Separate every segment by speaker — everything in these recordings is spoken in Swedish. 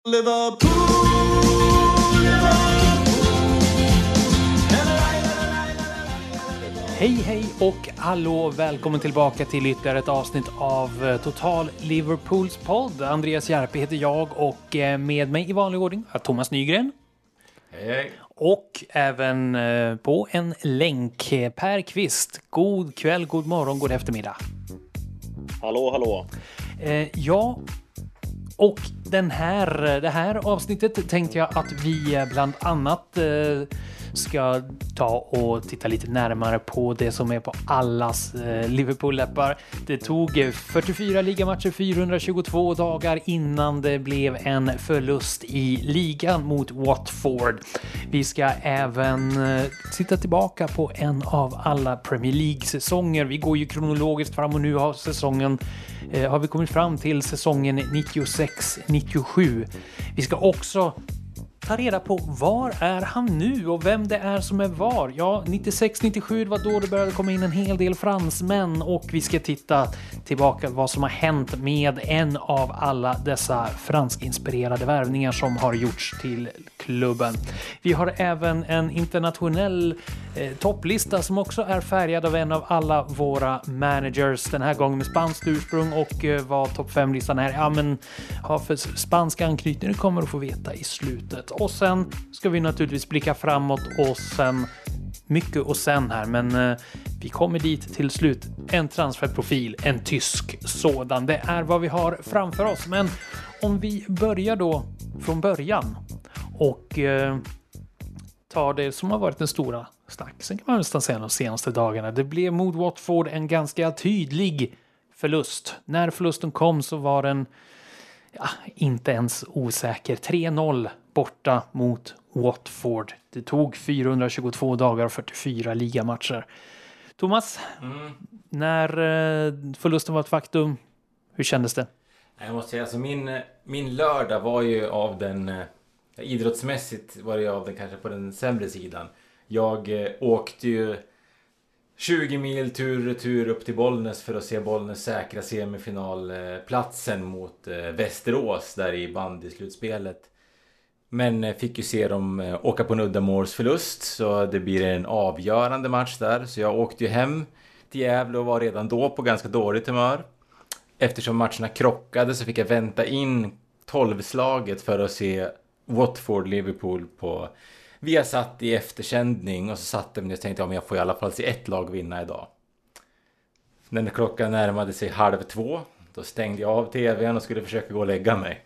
Speaker 1: Liverpool,
Speaker 2: Hej och hallå, välkommen tillbaka till ytterligare ett avsnitt av Total Liverpools podd. Andreas Järpe heter jag och med mig i vanlig ordning är Thomas Nygren.
Speaker 3: Hej.
Speaker 2: Och även på en länk Per Kvist. God kväll, god morgon, god eftermiddag.
Speaker 4: Hallå.
Speaker 2: Ja, och det här avsnittet tänkte jag att vi bland annat ska ta och titta lite närmare på det som är på allas Liverpool-läppar. Det tog 44 ligamatcher, 422 dagar innan det blev en förlust i ligan mot Watford. Vi ska även titta tillbaka på en av alla Premier League-säsonger. Vi går ju kronologiskt fram och nu har vi kommit fram till säsongen 96-97. Vi ska också ta reda på var är han nu och vem det är som är var. Ja, 96-97 var då det började komma in en hel del fransmän och vi ska titta tillbaka vad som har hänt med en av alla dessa franskinspirerade värvningar som har gjorts till klubben. Vi har även en internationell topplista som också är färgad av en av alla våra managers, den här gången med spanskt ursprung, och vad topp 5-listan är. Ja, men har för spanska anknytning, det kommer att få veta i slutet. Och sen ska vi naturligtvis blicka framåt och sen mycket och sen här, men vi kommer dit till slut. En transferprofil, en tysk sådan. Det är vad vi har framför oss. Men om vi börjar då från början och tar det som har varit den stora snacksen, kan man nästan säga, de senaste dagarna. Det blev mot Watford en ganska tydlig förlust. När förlusten kom så var den inte ens osäker. 3-0 borta mot Watford. Det tog 422 dagar och 44 ligamatcher. Thomas, när förlusten var ett faktum, hur kändes det?
Speaker 3: Jag måste säga, alltså min lördag var ju av den idrottsmässigt var det av den kanske på den sämre sidan. Jag åkte ju 20 mil tur upp till Bollnäs för att se Bollnäs säkra semifinalplatsen mot Västerås där i bandyslutspelet. Men fick ju se dem åka på en uddamålsförlust, så det blir en avgörande match där. Så jag åkte ju hem till Gävle och var redan då på ganska dåligt humör. Eftersom matcherna krockade så fick jag vänta in 12-slaget för att se Watford-Liverpool på... Vi har satt i eftersändning och så satt jag och tänkte jag får i alla fall se ett lag vinna idag. När klockan närmade sig 1:30, då stängde jag av tvn och skulle försöka gå och lägga mig.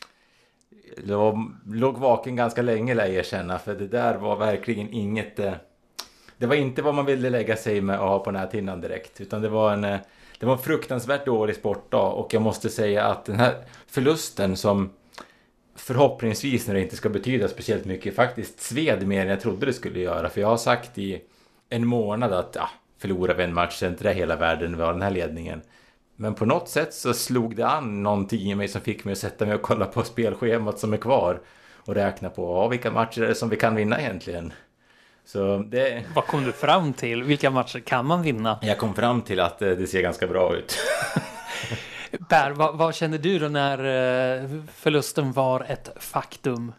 Speaker 3: Jag låg vaken ganska länge, lär jag erkänna, för det där var verkligen inget... Det var inte vad man ville lägga sig med och ha på näthinnan direkt, utan det var en fruktansvärt dålig sportdag. Och jag måste säga att den här förlusten, som förhoppningsvis när det inte ska betyda speciellt mycket, faktiskt sved mer än jag trodde det skulle göra. För jag har sagt i en månad att förlorar vi en match så är inte det hela världen, vi har den här ledningen. Men på något sätt så slog det an någonting i mig som fick mig att sätta mig och kolla på spelschemat som är kvar och räkna på vilka matcher är det som vi kan vinna egentligen. Så det...
Speaker 2: Vad kom du fram till? Vilka matcher kan man vinna?
Speaker 3: Jag kom fram till att det ser ganska bra ut.
Speaker 2: Per, vad kände du då när förlusten var ett faktum?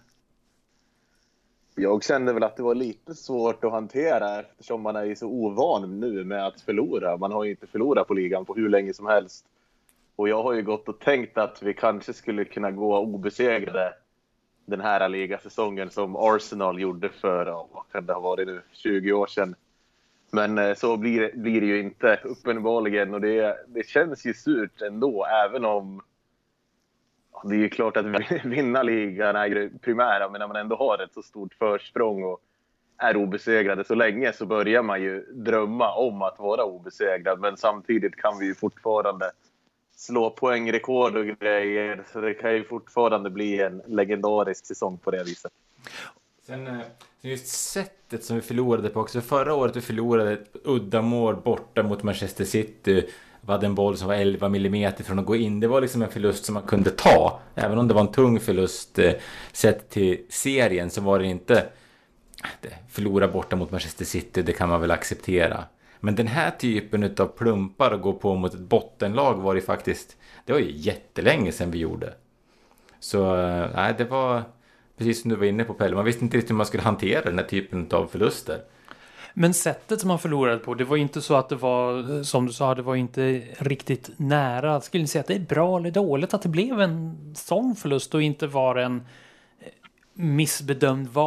Speaker 4: Jag kände väl att det var lite svårt att hantera eftersom man är ju så ovan nu med att förlora. Man har ju inte förlorat på ligan på hur länge som helst. Och jag har ju gått och tänkt att vi kanske skulle kunna gå obesegrade den här ligasäsongen som Arsenal gjorde för, vad kan det ha varit nu, 20 år sedan. Men så blir det ju inte uppenbarligen, och det känns ju surt ändå, även om det är ju klart att vinna ligan är primära, men när man ändå har ett så stort försprång och är obesegrade så länge, så börjar man ju drömma om att vara obesegrad. Men samtidigt kan vi ju fortfarande slå poängrekord och grejer, så det kan ju fortfarande bli en legendarisk säsong på det viset.
Speaker 3: Sen just sättet som vi förlorade på också. Förra året vi förlorade ett uddamål borta mot Manchester City. Vi hade en boll som var 11 millimeter från att gå in. Det var liksom en förlust som man kunde ta. Även om det var en tung förlust sett till serien, så var det inte förlora borta mot Manchester City. Det kan man väl acceptera. Men den här typen av plumpar och gå på mot ett bottenlag var det faktiskt... Det var ju jättelänge sedan vi gjorde. Så nej, det var precis som du var inne på, Pelle. Man visste inte riktigt hur man skulle hantera den här typen av förluster.
Speaker 2: Men sättet som man förlorade på, det var inte så att det var, som du sa, det var inte riktigt nära. Jag skulle säga att det är bra eller dåligt att det blev en sån förlust och inte var en missbedömd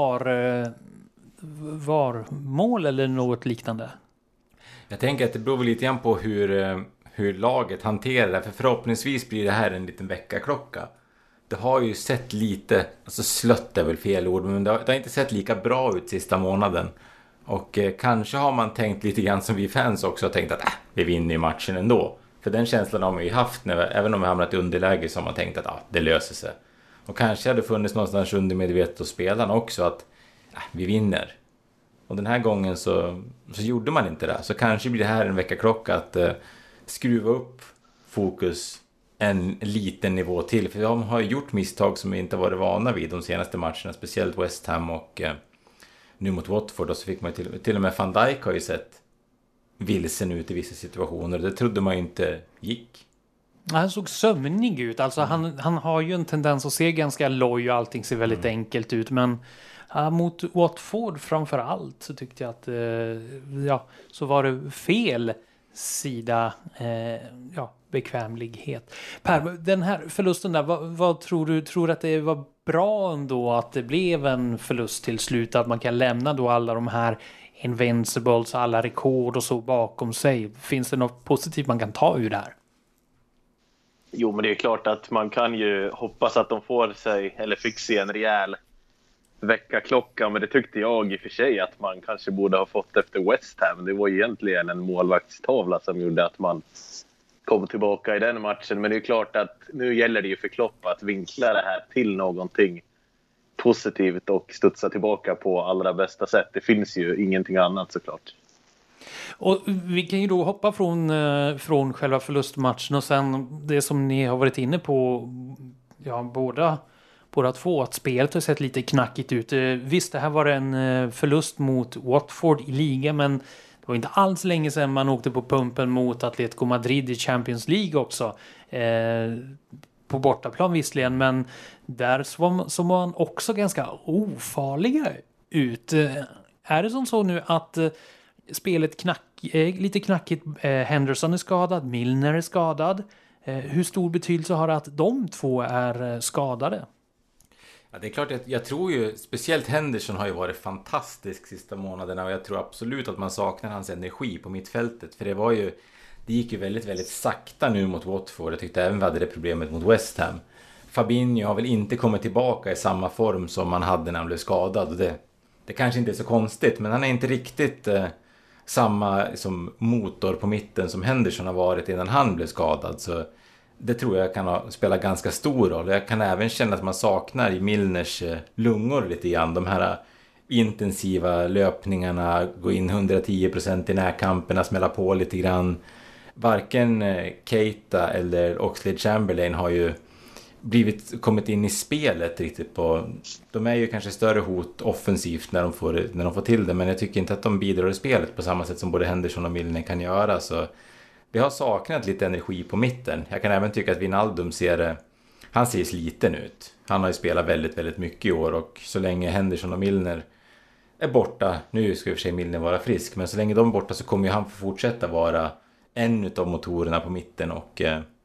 Speaker 2: VAR-mål eller något liknande.
Speaker 3: Jag tänker att det beror lite grann på hur laget hanterar det. För förhoppningsvis blir det här en liten väckarklocka. Det har ju sett lite, alltså slött är väl fel ord, men det har inte sett lika bra ut sista månaden. Och kanske har man tänkt lite grann som vi fans också har tänkt att vi vinner ju matchen ändå. För den känslan har man ju haft, även om vi hamnat i underläge, så har man tänkt att det löser sig. Och kanske hade det funnits någonstans undermedvetet hos spelarna också att vi vinner. Och den här gången så gjorde man inte det. Så kanske blir det här en väckarklocka att skruva upp fokus en liten nivå till. För de har gjort misstag som vi inte varit vana vid de senaste matcherna. Speciellt West Ham och nu mot Watford. Och så fick man till och med Van Dijk har ju sett vilsen ut i vissa situationer. Det trodde man inte gick.
Speaker 2: Han såg sömnig ut. Alltså han har ju en tendens att se ganska loj och allting ser väldigt enkelt ut. Men mot Watford framför allt så tyckte jag att så var det fel sida bekvämlighet. Per, den här förlusten där, vad tror du? Tror du att det var bra ändå att det blev en förlust till slut? Att man kan lämna då alla de här Invincibles, alla rekord och så bakom sig. Finns det något positivt man kan ta ur det här?
Speaker 4: Jo, men det är klart att man kan ju hoppas att de fick se en rejäl väckarklocka. Men det tyckte jag i och för sig att man kanske borde ha fått efter West Ham. Det var egentligen en målvaktstavla som gjorde att man kom tillbaka i den matchen. Men det är klart att nu gäller det ju för Klopp att vinkla det här till någonting positivt och studsa tillbaka på allra bästa sätt. Det finns ju ingenting annat såklart. Och
Speaker 2: vi kan ju då hoppa från själva förlustmatchen och sen det som ni har varit inne på, båda två, att spelet har sett lite knackigt ut. Visst, det här var en förlust mot Watford i liga, men det var inte alls länge sedan man åkte på pumpen mot Atletico Madrid i Champions League också. På bortaplan visserligen, men där så var man också ganska ofarliga ut. Är det som så nu att spelet lite knackigt? Henderson är skadad, Milner är skadad. Hur stor betydelse har det att de två är skadade?
Speaker 3: Ja, det är klart att jag tror ju, speciellt Henderson har ju varit fantastisk sista månaderna och jag tror absolut att man saknar hans energi på mittfältet. För det gick ju väldigt, väldigt sakta nu mot Watford. Jag tyckte även vi hade det problemet mot West Ham. Fabinho har väl inte kommit tillbaka i samma form som man hade när han blev skadad. Det kanske inte är så konstigt, men han är inte riktigt samma som motor på mitten som Henderson har varit innan han blev skadad. Så det tror jag kan spela ganska stor roll. Jag kan även känna att man saknar i Milners lungor lite grann. De här intensiva löpningarna, gå in 110% i närkamperna, smälla på lite grann. Varken Keita eller Oxlade-Chamberlain har ju kommit in i spelet riktigt på. De är ju kanske större hot offensivt när de får till det, men jag tycker inte att de bidrar i spelet på samma sätt som både Henderson och Milner kan göra. Så vi har saknat lite energi på mitten. Jag kan även tycka att Wijnaldum ser sliten ut. Han har ju spelat väldigt, väldigt mycket i år och så länge Henderson och Milner är borta, nu ska i och för sig Milner vara frisk, men så länge de är borta så kommer ju han få fortsätta vara en av motorerna på mitten och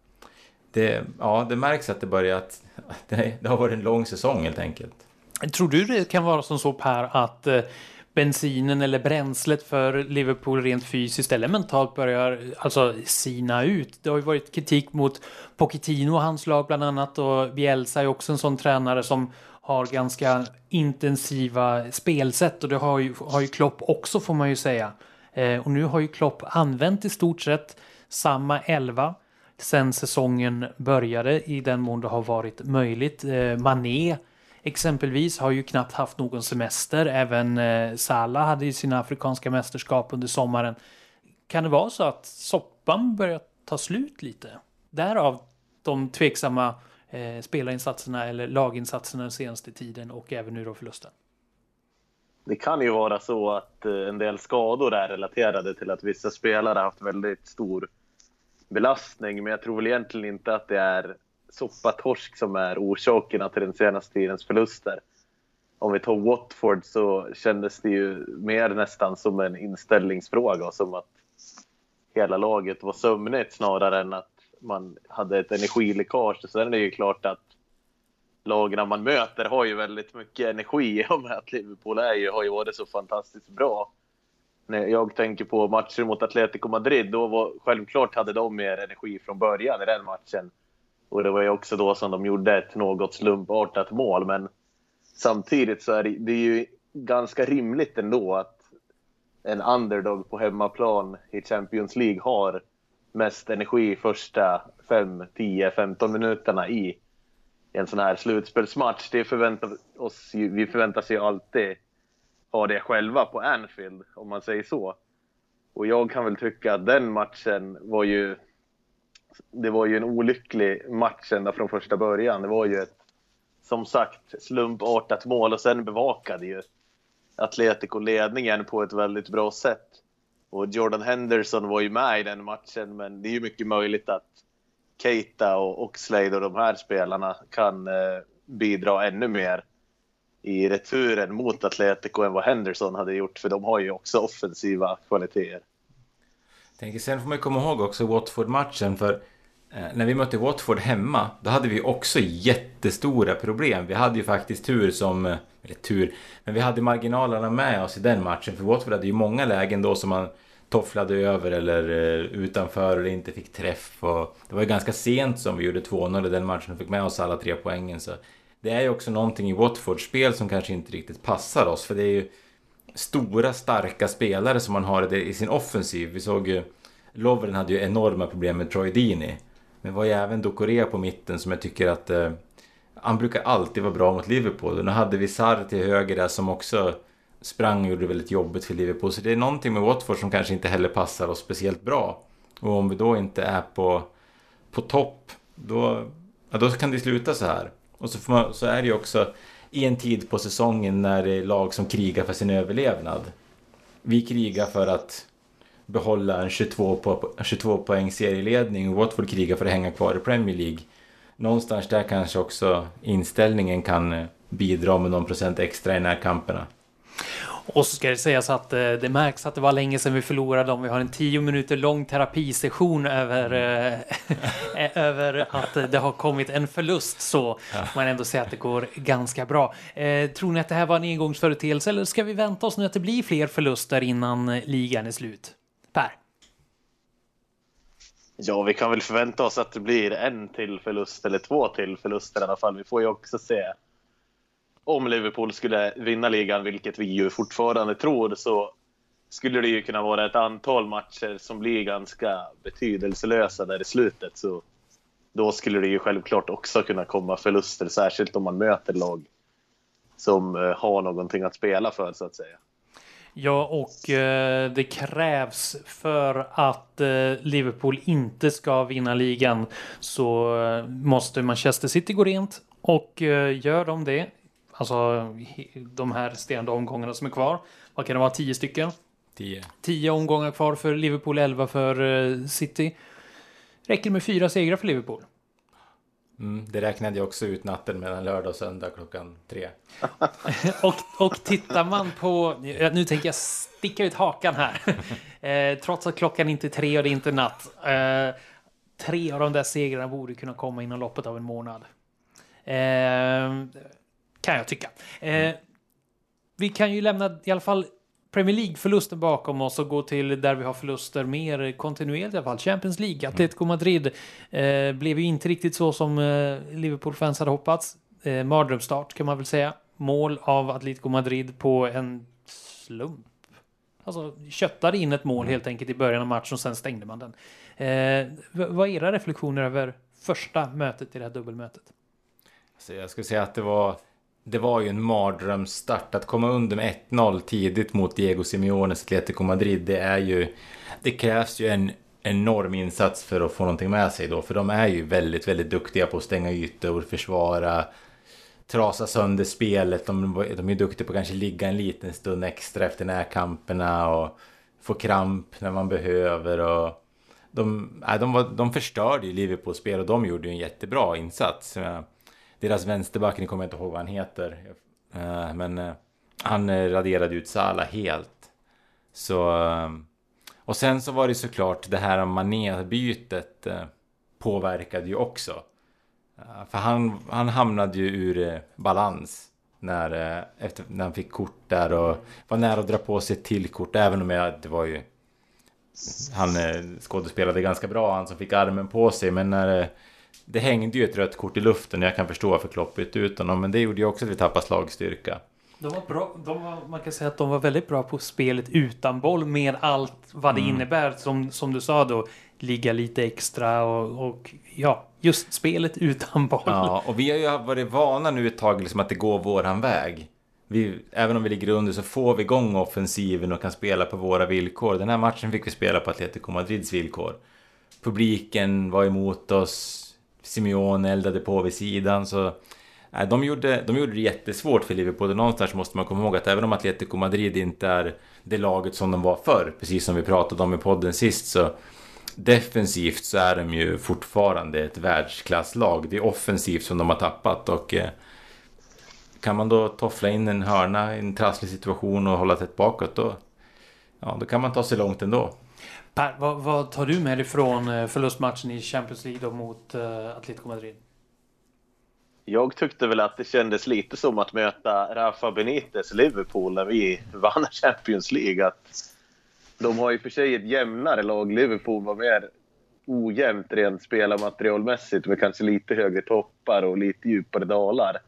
Speaker 3: det märks att det har varit en lång säsong helt enkelt.
Speaker 2: Tror du det kan vara som så, Per, att bensinen eller bränslet för Liverpool rent fysiskt eller mentalt börjar sina ut? Det har ju varit kritik mot Pochettino och hans lag bland annat, och Bielsa är också en sån tränare som har ganska intensiva spelsätt, och det har ju Klopp också, får man ju säga. Och nu har ju Klopp använt i stort sett samma 11 sen säsongen började, i den mån det har varit möjligt. Mané exempelvis har ju knappt haft någon semester. Även Salah hade ju sina afrikanska mästerskap under sommaren. Kan det vara så att soppan börjar ta slut lite? Därav de tveksamma spelarinsatserna eller laginsatserna den senaste tiden, och även nu då förlusten.
Speaker 4: Det kan ju vara så att en del skador är relaterade till att vissa spelare har haft väldigt stor belastning, men jag tror väl egentligen inte att det är soppatorsk som är orsakerna till den senaste tidens förluster. Om vi tar Watford så kändes det ju mer nästan som en inställningsfråga, som att hela laget var sömnigt snarare än att man hade ett energiläckage. Sen är det ju klart att lagen man möter har ju väldigt mycket energi, och med att Liverpool har ju varit så fantastiskt bra. När jag tänker på matcher mot Atletico Madrid, då självklart hade de mer energi från början i den matchen. Och det var ju också då som de gjorde ett något slumpartat mål. Men samtidigt så är det ju ganska rimligt ändå att en underdog på hemmaplan i Champions League har mest energi första 5, 10, 15 minuterna i en sån här slutspelsmatch. Vi förväntar sig alltid ha det själva på Anfield, om man säger så. Och jag kan väl tycka att den matchen var ju en olycklig match ända från första början. Det var ju ett, som sagt, slumpartat mål, och sen bevakade ju Atletico ledningen på ett väldigt bra sätt. Och Jordan Henderson var ju med i den matchen, men det är ju mycket möjligt att Keita och Oxlade och de här spelarna kan bidra ännu mer i returen mot Atletico än vad Henderson hade gjort, för de har ju också offensiva kvaliteter.
Speaker 3: Tänker sen får man komma ihåg också Watford-matchen, för när vi mötte Watford hemma, då hade vi också jättestora problem. Vi hade ju faktiskt men vi hade marginalerna med oss i den matchen, för Watford hade ju många lägen då som man tofflade över eller utanför eller inte fick träff, och det var ju ganska sent som vi gjorde 2-0 i den matchen och fick med oss alla 3 poängen, så det är ju också någonting i Watfords spel som kanske inte riktigt passar oss, för det är ju stora starka spelare som man har i sin offensiv. Vi såg ju Lovren hade ju enorma problem med Troy Deeney, men var ju även Doucouré på mitten som jag tycker att han brukar alltid vara bra mot Liverpool. Och nu hade vi Sarr till höger där som också sprang och gjorde det väldigt jobbigt för Liverpool. Så det är någonting med Watford som kanske inte heller passar oss speciellt bra. Och om vi då inte är på topp, då kan det sluta så här. Och så är det ju också i en tid på säsongen när det är lag som krigar för sin överlevnad. Vi krigar för att behålla en 22 poäng serieledning, och Watford krigar för att hänga kvar i Premier League. Någonstans där kanske också inställningen kan bidra med någon procent extra i närkamperna.
Speaker 2: Och så ska det sägas att det märks att det var länge sedan vi förlorade dem. Vi har en 10 minuter lång terapisession över att det har kommit en förlust, så man ändå säger att det går ganska bra. Tror ni att det här var en engångsföreteelse, eller ska vi vänta oss nu att det blir fler förluster innan ligan är slut? Per?
Speaker 4: Ja, vi kan väl förvänta oss att det blir en till förlust eller 2 till förluster i alla fall. Vi får ju också se, om Liverpool skulle vinna ligan, vilket vi ju fortfarande tror, så skulle det ju kunna vara ett antal matcher som blir ganska betydelselösa där i slutet. Så då skulle det ju självklart också kunna komma förluster, särskilt om man möter lag som har någonting att spela för, så att säga.
Speaker 2: Ja, och det krävs för att Liverpool inte ska vinna ligan, så måste Manchester City gå rent, och gör de det, alltså de här resterande omgångarna som är kvar, vad kan det vara, 10 stycken? 10 omgångar kvar för Liverpool, 11 för City. Räcker med 4 segrar för Liverpool.
Speaker 3: Det räknade jag också ut natten mellan lördag och söndag 3:00.
Speaker 2: och tittar man på, nu tänker jag sticka ut hakan här, trots att klockan inte är 3 och det är inte natt, 3 av de där segrarna borde kunna komma inom loppet av en månad, kan jag tycka. Vi kan ju lämna i alla fall Premier League-förlusten bakom oss och gå till där vi har förluster mer kontinuerligt i alla fall. Champions League, Atletico Madrid blev ju inte riktigt så som Liverpool-fans hade hoppats. Mardrömsstart kan man väl säga. Mål av Atletico Madrid på en slump. Alltså köttade in ett mål helt enkelt i början av matchen och sen stängde man den. Vad är era reflektioner över första mötet i det här dubbelmötet?
Speaker 3: Så jag skulle säga att det var ju en mardrömsstart. Att komma under med 1-0 tidigt mot Diego Simeones Atletico Madrid, det krävs ju en enorm insats för att få någonting med sig då. För de är ju väldigt, väldigt duktiga på att stänga ytor, försvara, trasa sönder spelet. De är duktiga på att kanske ligga en liten stund extra efter närkamperna och få kramp när man behöver. Och de förstörde ju Liverpools spel och de gjorde ju en jättebra insats. Deras vänsterback, ni kommer inte ihåg vad han heter, men han raderade ut Salah helt. Så, och sen så var det såklart det här Mané-bytet påverkade ju också. För han hamnade ju ur balans när han fick kort där och var nära att dra på sig ett till kort, även om det var ju han skådespelade ganska bra, han som fick armen på sig, men när det hängde ju ett rött kort i luften. Jag kan förstå varför Klopp bytte ut honom, men det gjorde ju också att vi tappade slagstyrka.
Speaker 2: De var bra, man kan säga att de var väldigt bra på spelet utan boll, med allt vad det innebär, som du sa då, ligga lite extra och ja, just spelet utan boll.
Speaker 3: Ja, och vi har ju varit vana nu ett tag liksom att det går våran väg. Även om vi ligger under så får vi igång offensiven och kan spela på våra villkor. Den här matchen fick vi spela på Atletico Madrids villkor. Publiken var emot oss, Simeone eldade på vid sidan, så de gjorde det jättesvårt för Liverpool. Och någonstans måste man komma ihåg att även om Atletico Madrid inte är det laget som de var förr, precis som vi pratade om i podden sist, så defensivt så är de ju fortfarande ett världsklasslag. Det är offensivt som de har tappat, och kan man då toffla in en hörna i en trasslig situation och hålla tätt bakåt, då kan man ta sig långt ändå.
Speaker 2: Per, vad tar du med dig från förlustmatchen i Champions League då mot Atletico Madrid?
Speaker 4: Jag tyckte väl att det kändes lite som att möta Rafa Benitez Liverpool när vi vann Champions League. Att de har ju för sig ett jämnare lag. Liverpool var mer ojämnt rent spelarmaterialmässigt, med kanske lite högre toppar och lite djupare dalar.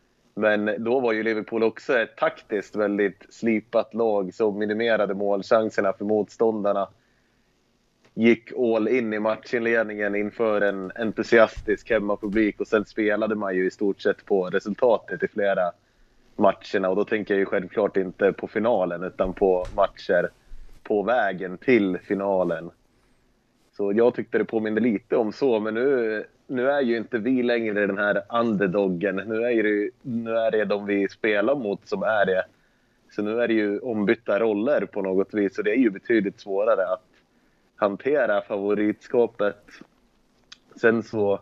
Speaker 4: Men då var ju Liverpool också ett taktiskt väldigt slipat lag som minimerade målchanserna för motståndarna. Gick all in i matchinledningen inför en entusiastisk hemmapublik, och sen spelade man ju i stort sett på resultatet i flera matcherna. Och då tänker jag ju självklart inte på finalen utan på matcher på vägen till finalen. Så jag tyckte det påminner lite om så, men nu är ju inte vi längre den här underdoggen. Nu är det de vi spelar mot som är det. Så nu är det ju ombytta roller på något vis, och det är ju betydligt svårare att hantera favoritskapet. Sen så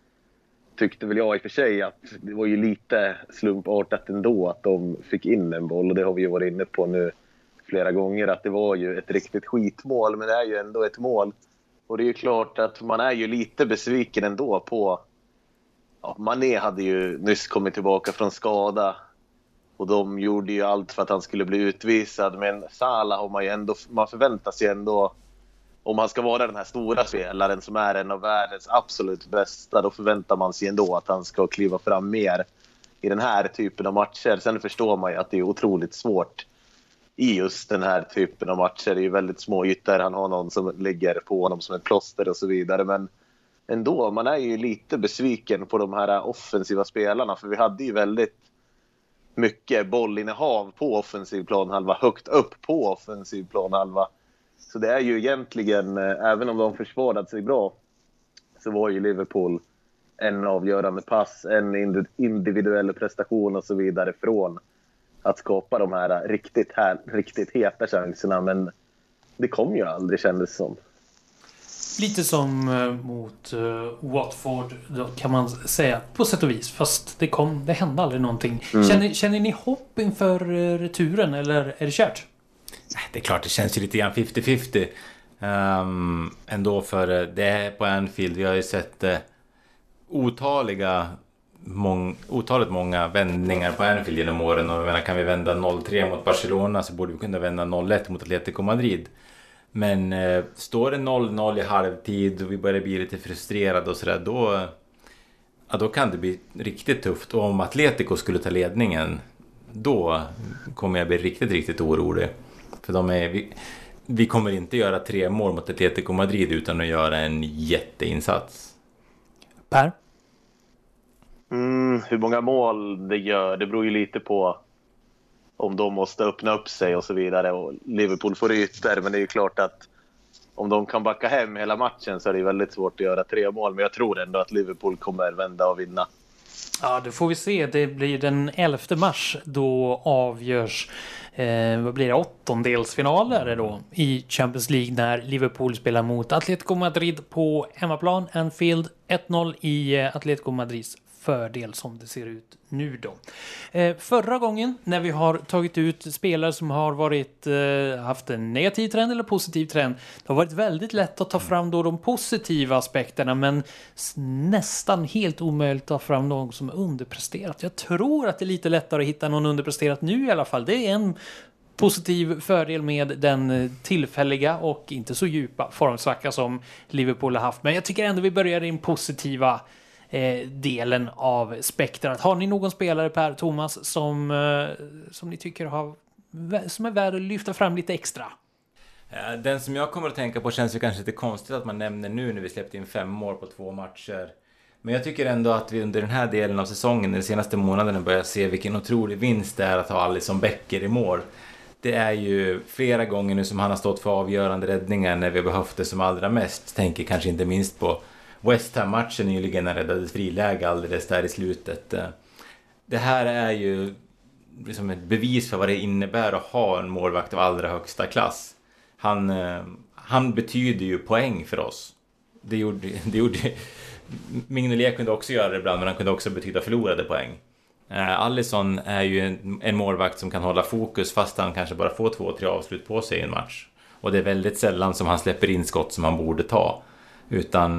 Speaker 4: tyckte väl jag i och för sig att det var ju lite slumpartat ändå att de fick in en boll, och det har vi ju varit inne på nu flera gånger, att det var ju ett riktigt skitmål, men det är ju ändå ett mål. Och det är ju klart att man är ju lite besviken ändå på... Ja, Mané hade ju nyss kommit tillbaka från skada, och de gjorde ju allt för att han skulle bli utvisad. Men Salah har man ju ändå... Man förväntar sig ändå... Om han ska vara den här stora spelaren som är en av världens absolut bästa, då förväntar man sig ändå att han ska kliva fram mer i den här typen av matcher. Sen förstår man ju att det är otroligt svårt i just den här typen av matcher. Det är ju väldigt små ytor. Han har någon som ligger på honom som ett plåster och så vidare. Men ändå, man är ju lite besviken på de här offensiva spelarna. För vi hade ju väldigt mycket bollinnehav på offensiv planhalva, högt upp på offensiv planhalva. Så det är ju egentligen, även om de försvarade sig bra, så var ju Liverpool en avgörande pass, en individuell prestation och så vidare från att skapa de här riktigt heta chanserna. Men det kom ju aldrig, kändes som.
Speaker 2: Lite som mot Watford då, kan man säga, på sätt och vis. Fast det hände aldrig någonting. Känner ni hopp inför returen, eller är det kört?
Speaker 3: Det är klart, det känns ju lite grann 50-50 ändå, för det är på Anfield. Vi har ju sett otaligt många vändningar på Anfield genom åren. Och jag menar, kan vi vända 0-3 mot Barcelona, så borde vi kunna vända 0-1 mot Atletico Madrid. Men står det 0-0 i halvtid och vi börjar bli lite frustrerade och sådär, då kan det bli riktigt tufft. Och om Atletico skulle ta ledningen, då kommer jag bli riktigt orolig. För vi kommer inte göra 3 mål mot Atletico Madrid utan att göra en jätteinsats.
Speaker 2: Per?
Speaker 4: Hur många mål det gör, det beror ju lite på om de måste öppna upp sig och så vidare. Och Liverpool får ytor, men det är ju klart att om de kan backa hem hela matchen så är det väldigt svårt att göra 3 mål. Men jag tror ändå att Liverpool kommer vända och vinna.
Speaker 2: Ja, det får vi se. Det blir den 11 mars. Då avgörs vad blir det? Åttondelsfinaler då i Champions League när Liverpool spelar mot Atletico Madrid på hemmaplan. Anfield 1-0 i Atletico Madrids fördel som det ser ut nu då. Förra gången när vi har tagit ut spelare som har varit haft en negativ trend eller positiv trend, det har varit väldigt lätt att ta fram då de positiva aspekterna, men nästan helt omöjligt att ta fram någon som är underpresterat. Jag tror att det är lite lättare att hitta någon underpresterat nu i alla fall. Det är en positiv fördel med den tillfälliga och inte så djupa formsvacka som Liverpool har haft. Men jag tycker ändå vi börjar i den positiva delen av spektrat. Har ni någon spelare, Per, Thomas, som ni tycker som är värd att lyfta fram lite extra?
Speaker 3: Den som jag kommer att tänka på känns ju kanske lite konstigt att man nämner nu när vi släppte in 5 mål på 2 matcher. Men jag tycker ändå att vi under den här delen av säsongen, den senaste månaden, börjar se vilken otrolig vinst det är att ha Alisson Becker i mål. Det är ju flera gånger nu som han har stått för avgörande räddningar när vi har behövt det som allra mest. Tänker kanske inte minst på West Ham-matchen nyligen när det räddades friläge alldeles där i slutet. Det här är ju liksom ett bevis för vad det innebär att ha en målvakt av allra högsta klass. Han betyder ju poäng för oss. Det gjorde Mignolet kunde också göra det ibland, men han kunde också betyda förlorade poäng. Alisson är ju en målvakt som kan hålla fokus fast han kanske bara får 2-3 avslut på sig i en match. Och det är väldigt sällan som han släpper in skott som han borde ta. Utan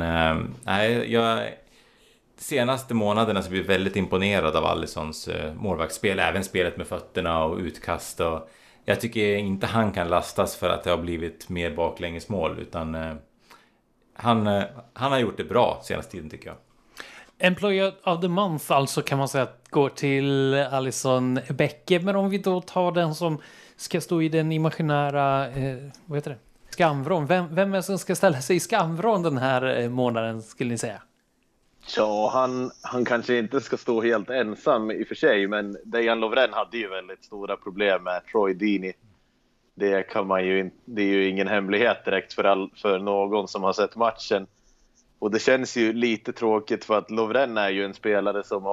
Speaker 3: de senaste månaderna så blir jag väldigt imponerad av Alissons målvaktsspel, även spelet med fötterna och utkast. Och jag tycker inte han kan lastas för att det har blivit mer baklängesmål, utan han har gjort det bra senaste tiden, tycker jag.
Speaker 2: Employee of the Month alltså kan man säga att går till Alisson Becker. Men om vi då tar den som ska stå i den imaginära vad heter det? Skamvrån. Vem är som ska ställa sig i skamvrån den här månaden, skulle ni säga?
Speaker 4: Ja, han kanske inte ska stå helt ensam i och för sig, men Dejan Lovren hade ju väldigt stora problem med Troy Deeney. Det är ju ingen hemlighet direkt för någon som har sett matchen. Och det känns ju lite tråkigt för att Lovren är ju en spelare som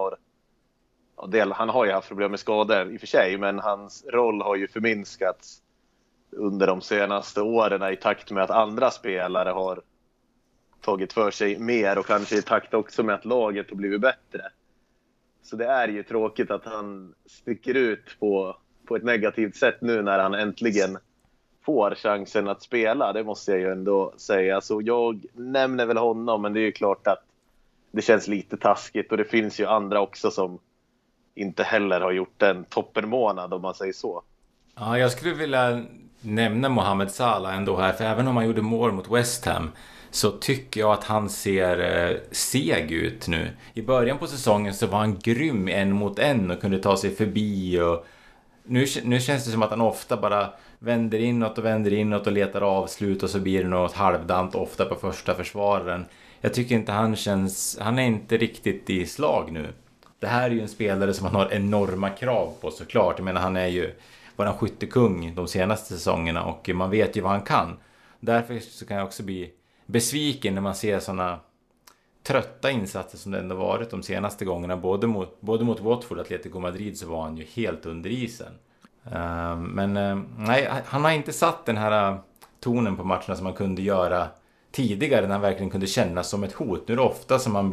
Speaker 4: han har ju haft problem med skador i och för sig, men hans roll har ju förminskats under de senaste åren i takt med att andra spelare har tagit för sig mer och kanske i takt också med att laget har blivit bättre. Så det är ju tråkigt att han sticker ut på ett negativt sätt nu när han äntligen får chansen att spela. Det måste jag ju ändå säga. Så jag nämner väl honom, men det är ju klart att det känns lite taskigt. Och det finns ju andra också som inte heller har gjort en toppenmånad, om man säger så.
Speaker 3: Ja, jag skulle vilja nämna Mohamed Salah ändå här. För även om han gjorde mål mot West Ham så tycker jag att han ser seg ut nu. I början på säsongen så var han grym 1-mot-1 och kunde ta sig förbi. Och nu känns det som att han ofta bara vänder inåt och letar avslut och så blir det något halvdant ofta på första försvararen. Jag tycker inte han är inte riktigt i slag nu. Det här är ju en spelare som man har enorma krav på, såklart. Jag menar, han är ju bara en skyttekung de senaste säsongerna och man vet ju vad han kan. Därför så kan jag också bli besviken när man ser sådana trötta insatser som det ändå varit de senaste gångerna. Både mot Watford och Atletico Madrid så var han ju helt under isen. Men nej, han har inte satt den här tonen på matcherna som man kunde göra tidigare när han verkligen kunde kännas som ett hot. Nu är det ofta som man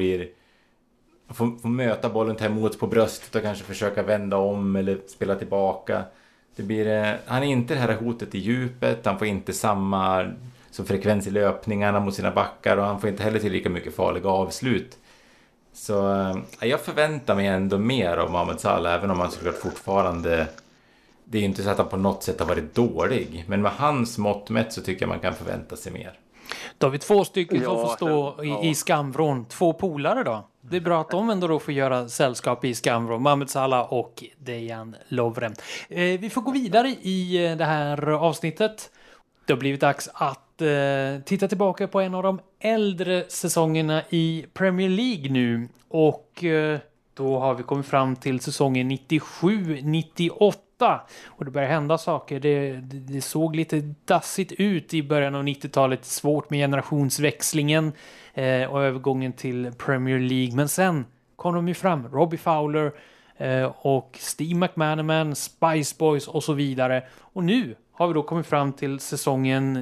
Speaker 3: får möta bollen, ta emot på bröstet och kanske försöka vända om eller spela tillbaka. Han är inte det här hotet i djupet, han får inte samma som frekvens i löpningarna mot sina backar och han får inte heller till lika mycket farliga avslut. Så jag förväntar mig ändå mer av Mohamed Salah, även om han såklart fortfarande, det är inte så att han på något sätt har varit dålig, men med hans mått mätt så tycker jag man kan förvänta sig mer.
Speaker 2: Då har vi 2 stycken som får stå i skamvrån. 2 polare då. Det är bra att de ändå då får göra sällskap i skamvrån. Mohamed Salah och Dejan Lovren. Vi får gå vidare i det här avsnittet. Det har blivit dags att titta tillbaka på en av de äldre säsongerna i Premier League nu. Och då har vi kommit fram till säsongen 97-98. Och det börjar hända saker. Det såg lite dassigt ut i början av 90-talet. Svårt med generationsväxlingen och övergången till Premier League. Men sen kom de ju fram. Robbie Fowler och Steve McManaman, Spice Boys och så vidare. Och nu har vi då kommit fram till säsongen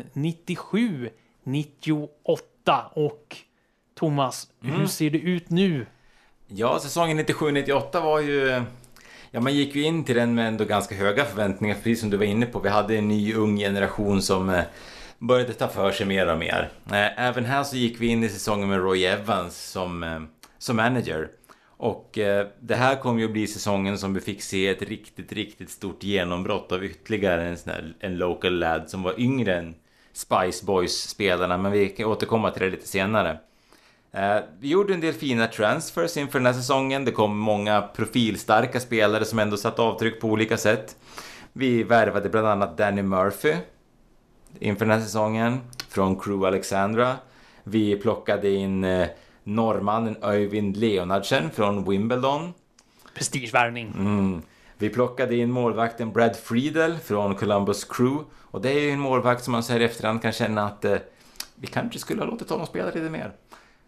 Speaker 2: 97-98. Och Thomas, hur ser det ut nu?
Speaker 3: Ja, säsongen 97-98 var ju... Ja, man gick ju in till den med ändå ganska höga förväntningar, precis som du var inne på. Vi hade en ny ung generation som började ta för sig mer och mer. Även här så gick vi in i säsongen med Roy Evans som manager. Och det här kommer ju att bli säsongen som vi fick se ett riktigt stort genombrott av ytterligare en local lad som var yngre än Spice Boys-spelarna. Men vi kan återkomma till det lite senare. Vi gjorde en del fina transfers inför den här säsongen. Det kom många profilstarka spelare som ändå satt avtryck på olika sätt. Vi värvade bland annat Danny Murphy inför den här säsongen från Crew Alexandra. Vi plockade in norrmannen Öyvind Leonardsen från Wimbledon.
Speaker 2: Prestigevärvning.
Speaker 3: Vi plockade in målvakten Brad Friedel från Columbus Crew. Och det är ju en målvakt som man så här i efterhand kan känna att vi kanske skulle ha låtit honom spela lite mer.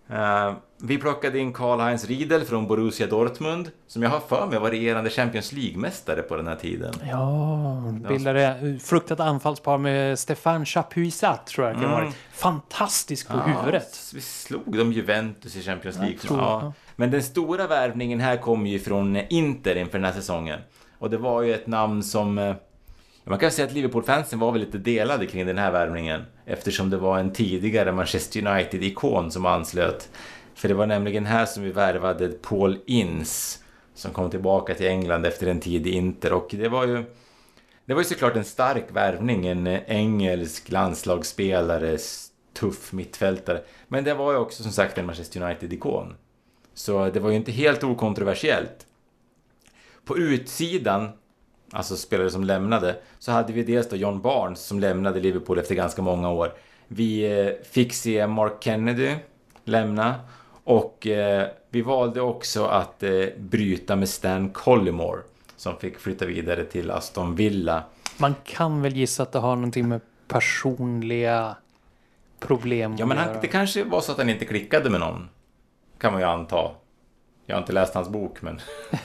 Speaker 3: Vi plockade in Karl-Heinz Riedel från Borussia Dortmund, som jag har för mig var regerande Champions League-mästare på den här tiden.
Speaker 2: Ja, bildade fruktat anfallspar med Stefan Chapuisat, tror jag kan vara. Fantastisk på huvudet.
Speaker 3: Vi slog dem Juventus i Champions League.
Speaker 2: Ja.
Speaker 3: Men den stora värvningen här kom ju från Inter inför den här säsongen. Och det var ju ett namn som... Man kan säga att Liverpool-fansen var väl lite delade kring den här värvningen, eftersom det var en tidigare Manchester United-ikon som anslöt. För det var nämligen här som vi värvade Paul Ince, som kom tillbaka till England efter en tid i Inter. Och det var ju såklart en stark värvning, en engelsk landslagsspelare, tuff mittfältare. Men det var ju också som sagt en Manchester United-ikon. Så det var ju inte helt okontroversiellt. På utsidan, alltså spelare som lämnade, så hade vi dels då John Barnes som lämnade Liverpool efter ganska många år. Vi fick se Mark Kennedy lämna, och vi valde också att bryta med Stan Collymore som fick flytta vidare till Aston Villa.
Speaker 2: Man kan väl gissa att det har någonting med personliga problem
Speaker 3: Ja, men
Speaker 2: att göra.
Speaker 3: det kanske var så att han inte klickade med någon, kan man ju anta. Jag har inte läst hans bok, men...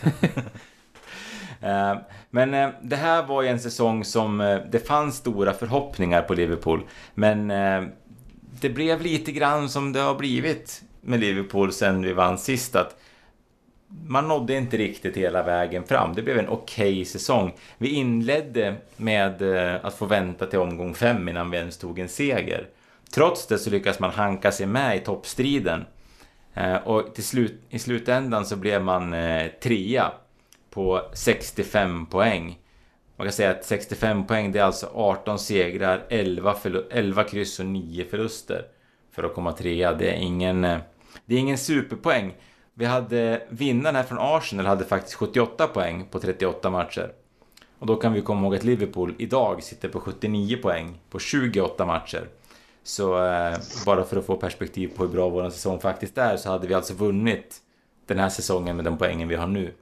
Speaker 3: Men det här var ju en säsong som det fanns stora förhoppningar på Liverpool. Men det blev lite grann som det har blivit med Liverpool sen vi vann sist, att man nådde inte riktigt hela vägen fram. Det blev en okej säsong. Vi inledde med att få vänta till omgång 5 innan vi ens tog en seger. Trots det så lyckas man hanka sig med i toppstriden. Och i slutändan så blev man trea på 65 poäng. Man kan säga att 65 poäng, det är alltså 18 segrar, 11 kryss och 9 förluster för att komma trea. Det är ingen superpoäng. Vi hade vinnaren här från Arsenal hade faktiskt 78 poäng på 38 matcher. Och då kan vi komma ihåg att Liverpool idag sitter på 79 poäng på 28 matcher. Så bara för att få perspektiv på hur bra vår säsong faktiskt är, så hade vi alltså vunnit den här säsongen med den poängen vi har nu.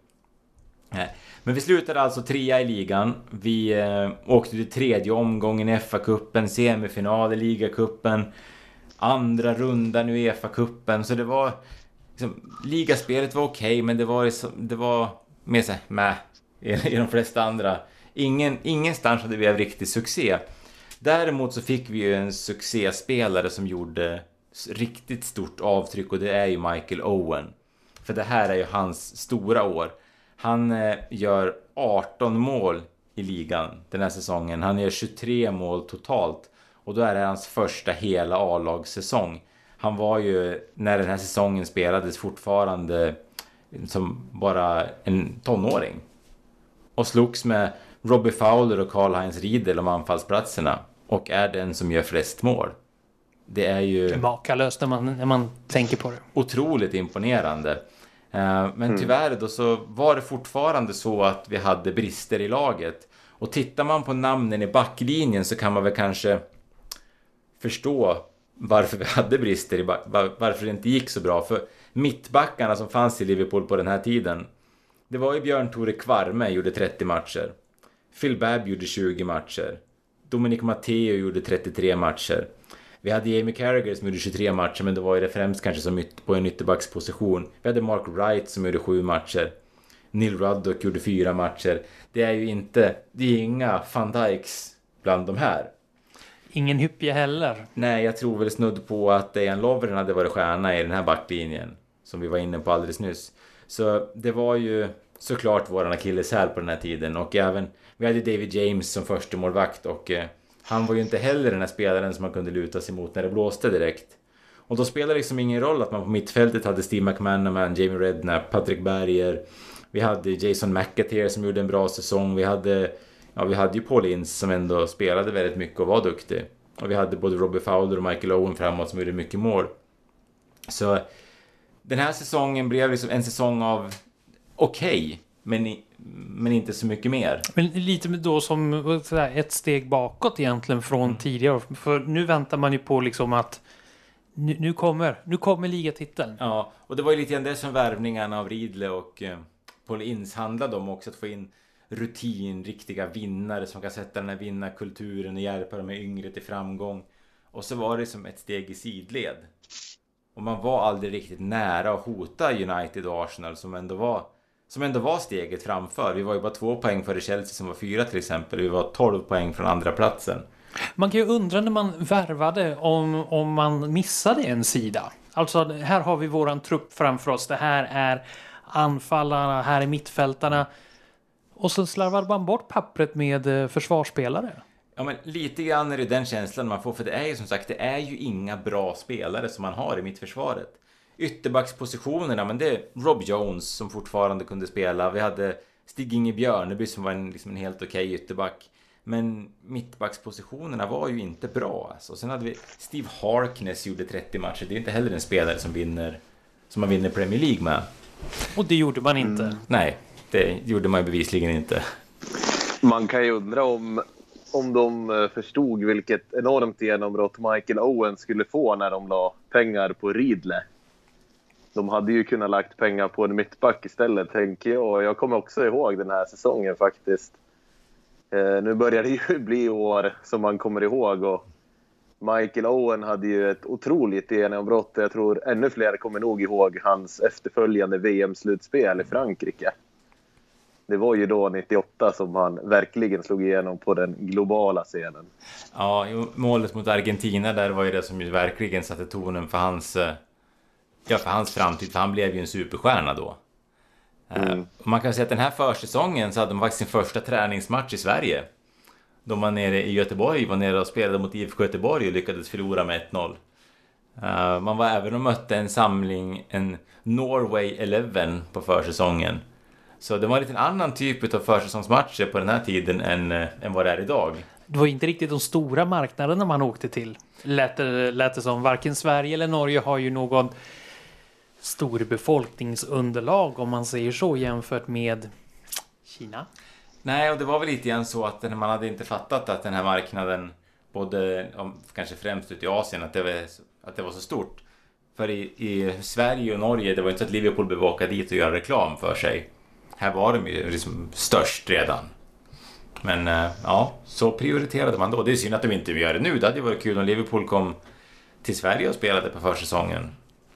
Speaker 3: Men vi slutade alltså trea i ligan. Vi åkte till tredje omgången i FA-cupen, semifinal i ligacupen, andra rundan i UEFA-cupen. Så det var liksom, ligaspelet var okej, men det var mer så här i de flesta andra. Ingenstans hade vi en riktig succé. Däremot så fick vi ju en succéspelare som gjorde riktigt stort avtryck, och det är ju Michael Owen. För det här är ju hans stora år. Han gör 18 mål i ligan den här säsongen. Han gör 23 mål totalt. Och då är det hans första hela A-lagssäsong. Han var ju, när den här säsongen spelades, fortfarande som bara en tonåring. Och slogs med Robbie Fowler och Karl-Heinz Riedel om anfallsplatserna. Och är den som gör flest mål. Det är ju
Speaker 2: makalöst när man tänker på det.
Speaker 3: Otroligt imponerande. Men tyvärr då så var det fortfarande så att vi hade brister i laget. Och tittar man på namnen i backlinjen så kan man väl kanske förstå varför vi hade brister varför det inte gick så bra. För mittbackarna som fanns i Liverpool på den här tiden, det var ju Björn Tore Kvarme gjorde 30 matcher. Phil Babb gjorde 20 matcher. Dominic Matteo gjorde 33 matcher. Vi hade Jamie Carragher som gjorde 23 matcher, men det var ju det främst kanske som på en ytterbacksposition. Vi hade Mark Wright som gjorde 7 matcher. Neil Ruddock gjorde 4 matcher. Det är inga Van Dijks bland de här.
Speaker 2: Ingen Hyppie heller.
Speaker 3: Nej, jag tror väl snudd på att Dejan Lovren hade varit stjärna i den här backlinjen, som vi var inne på alldeles nyss. Så det var ju såklart våran akilleshäl på den här tiden. Och även, vi hade David James som första målvakt, och han var ju inte heller den här spelaren som man kunde luta sig mot när det blåste direkt. Och då spelade det liksom ingen roll att man på mittfältet hade Steve McManaman, Jamie Redknapp, Patrick Berger. Vi hade Jason McAteer som gjorde en bra säsong. Vi hade ju Paul Ince som ändå spelade väldigt mycket och var duktig. Och vi hade både Robbie Fowler och Michael Owen framåt som gjorde mycket mål. Så den här säsongen blev liksom en säsong av okej, men inte så mycket mer.
Speaker 2: Men lite då som ett steg bakåt egentligen från tidigare. För nu väntar man ju på liksom att nu kommer ligatiteln.
Speaker 3: Ja, och det var ju lite grann det som värvningarna av Riedle och Paul Ince handlade om också, att få in riktiga vinnare som kan sätta den här vinnarkulturen och hjälpa de yngre till framgång. Och så var det som ett steg i sidled. Och man var aldrig riktigt nära att hota United och Arsenal som ändå var steget framför. Vi var ju bara 2 poäng före Chelsea som var 4 till exempel. Vi var 12 poäng från andra platsen.
Speaker 2: Man kan ju undra när man värvade om man missade en sida. Alltså här har vi våran trupp framför oss. Det här är anfallarna, här är mittfältarna. Och så slarvar man bort pappret med försvarsspelare.
Speaker 3: Ja, men lite grann är det den känslan man får. För det är ju som sagt, det är ju inga bra spelare som man har i mittförsvaret. Ytterbackspositionerna, men det är Rob Jones som fortfarande kunde spela. Vi hade Stig-Inge Björneby som var en helt okej ytterback. Men mittbackspositionerna var ju inte bra. Alltså. Sen hade vi Steve Harkness gjorde 30 matcher. Det är inte heller en spelare som man vinner Premier League med.
Speaker 2: Och det gjorde man inte.
Speaker 3: Nej, det gjorde man bevisligen inte.
Speaker 4: Man kan ju undra om de förstod vilket enormt genombrott Michael Owen skulle få när de la pengar på Riedle. De hade ju kunnat lagt pengar på en mittback istället, tänker jag. Och jag kommer också ihåg den här säsongen faktiskt. Nu börjar det ju bli år som man kommer ihåg. Och Michael Owen hade ju ett otroligt genombrott. Jag tror ännu fler kommer nog ihåg hans efterföljande VM-slutspel i Frankrike. Det var ju då 98 som han verkligen slog igenom på den globala scenen.
Speaker 3: Ja, målet mot Argentina där var ju det som ju verkligen satte tonen för hans framtid. För han blev ju en superstjärna då. Och man kan säga att den här försäsongen så hade de faktiskt sin första träningsmatch i Sverige. De var nere i Göteborg, var nere och spelade mot IFK Göteborg och lyckades förlora med 1-0. Man var även och mötte en Norway 11 på försäsongen. Så det var en liten annan typ av försäsongsmatcher på den här tiden än vad det är idag.
Speaker 2: Det var inte riktigt de stora marknaderna man åkte till. Lät det som. Varken Sverige eller Norge har ju någon stor befolkningsunderlag, om man säger så, jämfört med Kina.
Speaker 3: Nej, och det var väl lite grann så att man hade inte fattat att den här marknaden, både kanske främst ut i Asien, att det var så stort. För i Sverige och Norge, det var inte så att Liverpool behövde åka dit och göra reklam för sig. Här var de ju liksom störst redan. Men ja, så prioriterade man då. Det är synd att de inte gör det nu. Det hade ju varit kul om Liverpool kom till Sverige och spelade på försäsongen.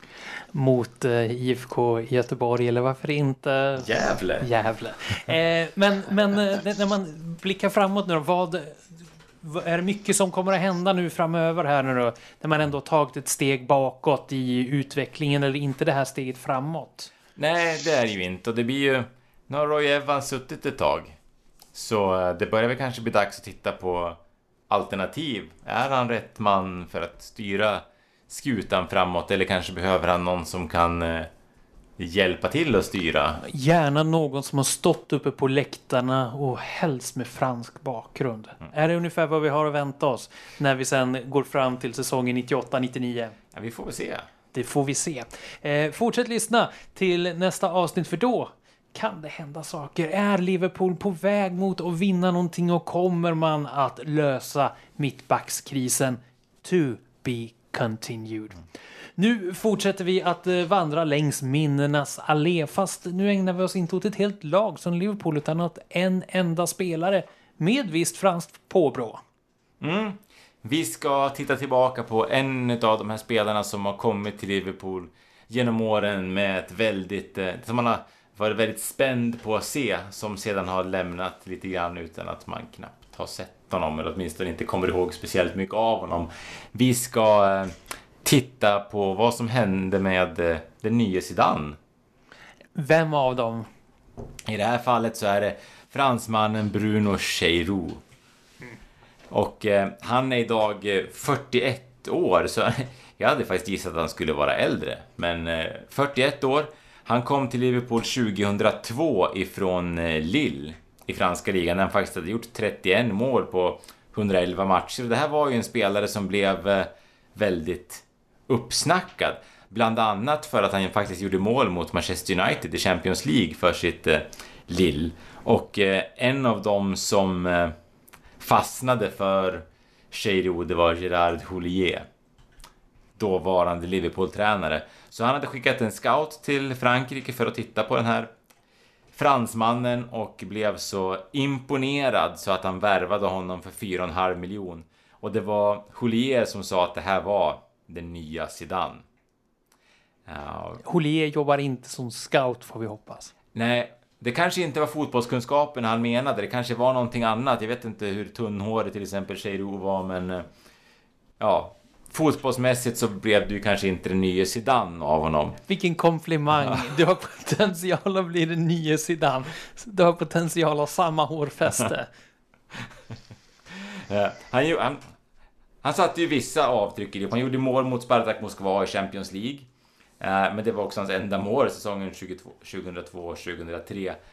Speaker 2: Mot IFK Göteborg, eller varför inte? Gävle. Men när man blickar framåt nu, vad är det mycket som kommer att hända nu framöver här nu då? När man ändå tagit ett steg bakåt i utvecklingen, eller inte det här steget framåt?
Speaker 3: Nej, det är det ju inte. Och det blir ju... Nu har Roy Evans suttit ett tag. Så det börjar väl kanske bli dags att titta på alternativ. Är han rätt man för att styra skutan framåt? Eller kanske behöver han någon som kan hjälpa till att styra?
Speaker 2: Gärna någon som har stått uppe på läktarna och helst med fransk bakgrund. Är det ungefär vad vi har att vänta oss när vi sen går fram till säsongen 98-99?
Speaker 3: Ja, vi får väl se.
Speaker 2: Det får vi se. Fortsätt lyssna till nästa avsnitt, för då kan det hända saker. Är Liverpool på väg mot att vinna någonting, och kommer man att lösa mittbackskrisen? To be continued. Nu fortsätter vi att vandra längs minnenas allé, fast nu ägnar vi oss inte åt ett helt lag som Liverpool, utan åt en enda spelare med visst franskt påbrå.
Speaker 3: Vi ska titta tillbaka på en av de här spelarna som har kommit till Liverpool genom åren med ett väldigt, som man har varit väldigt spänd på att se, som sedan har lämnat lite grann utan att man knappt har sett honom, eller åtminstone inte kommer ihåg speciellt mycket av honom. Vi ska titta på vad som hände med den nya Zidane.
Speaker 2: Vem av dem?
Speaker 3: I det här fallet så är det fransmannen Bruno Cheyrou. Och han är idag 41 år, så jag hade faktiskt gissat att han skulle vara äldre. Men 41 år. Han kom till Liverpool 2002 ifrån Lille i franska ligan. Han faktiskt hade gjort 31 mål på 111 matcher. Det här var ju en spelare som blev väldigt uppsnackad. Bland annat för att han faktiskt gjorde mål mot Manchester United i Champions League för sitt Lille. Och en av dem som fastnade för Cheyrou, det var Gérard Houllier, dåvarande Liverpool-tränare. Så han hade skickat en scout till Frankrike för att titta på den här fransmannen och blev så imponerad så att han värvade honom för 4,5 miljoner. Och det var Houllier som sa att det här var den nya Zidane.
Speaker 2: Houllier jobbar inte som scout, får vi hoppas.
Speaker 3: Nej, det kanske inte var fotbollskunskapen han menade. Det kanske var någonting annat. Jag vet inte hur tunnhårig till exempel Cheyrou var, men ja, fotbollsmässigt så blev du kanske inte den nya Zidane av honom.
Speaker 2: Vilken komplimang. Du har potential att bli den nya Zidane. Du har potential att samma hårfäste.
Speaker 3: Han satte ju vissa avtryck i det. Han gjorde mål mot Spartak Moskva i Champions League. Men det var också hans enda mål säsongen 2002-2003.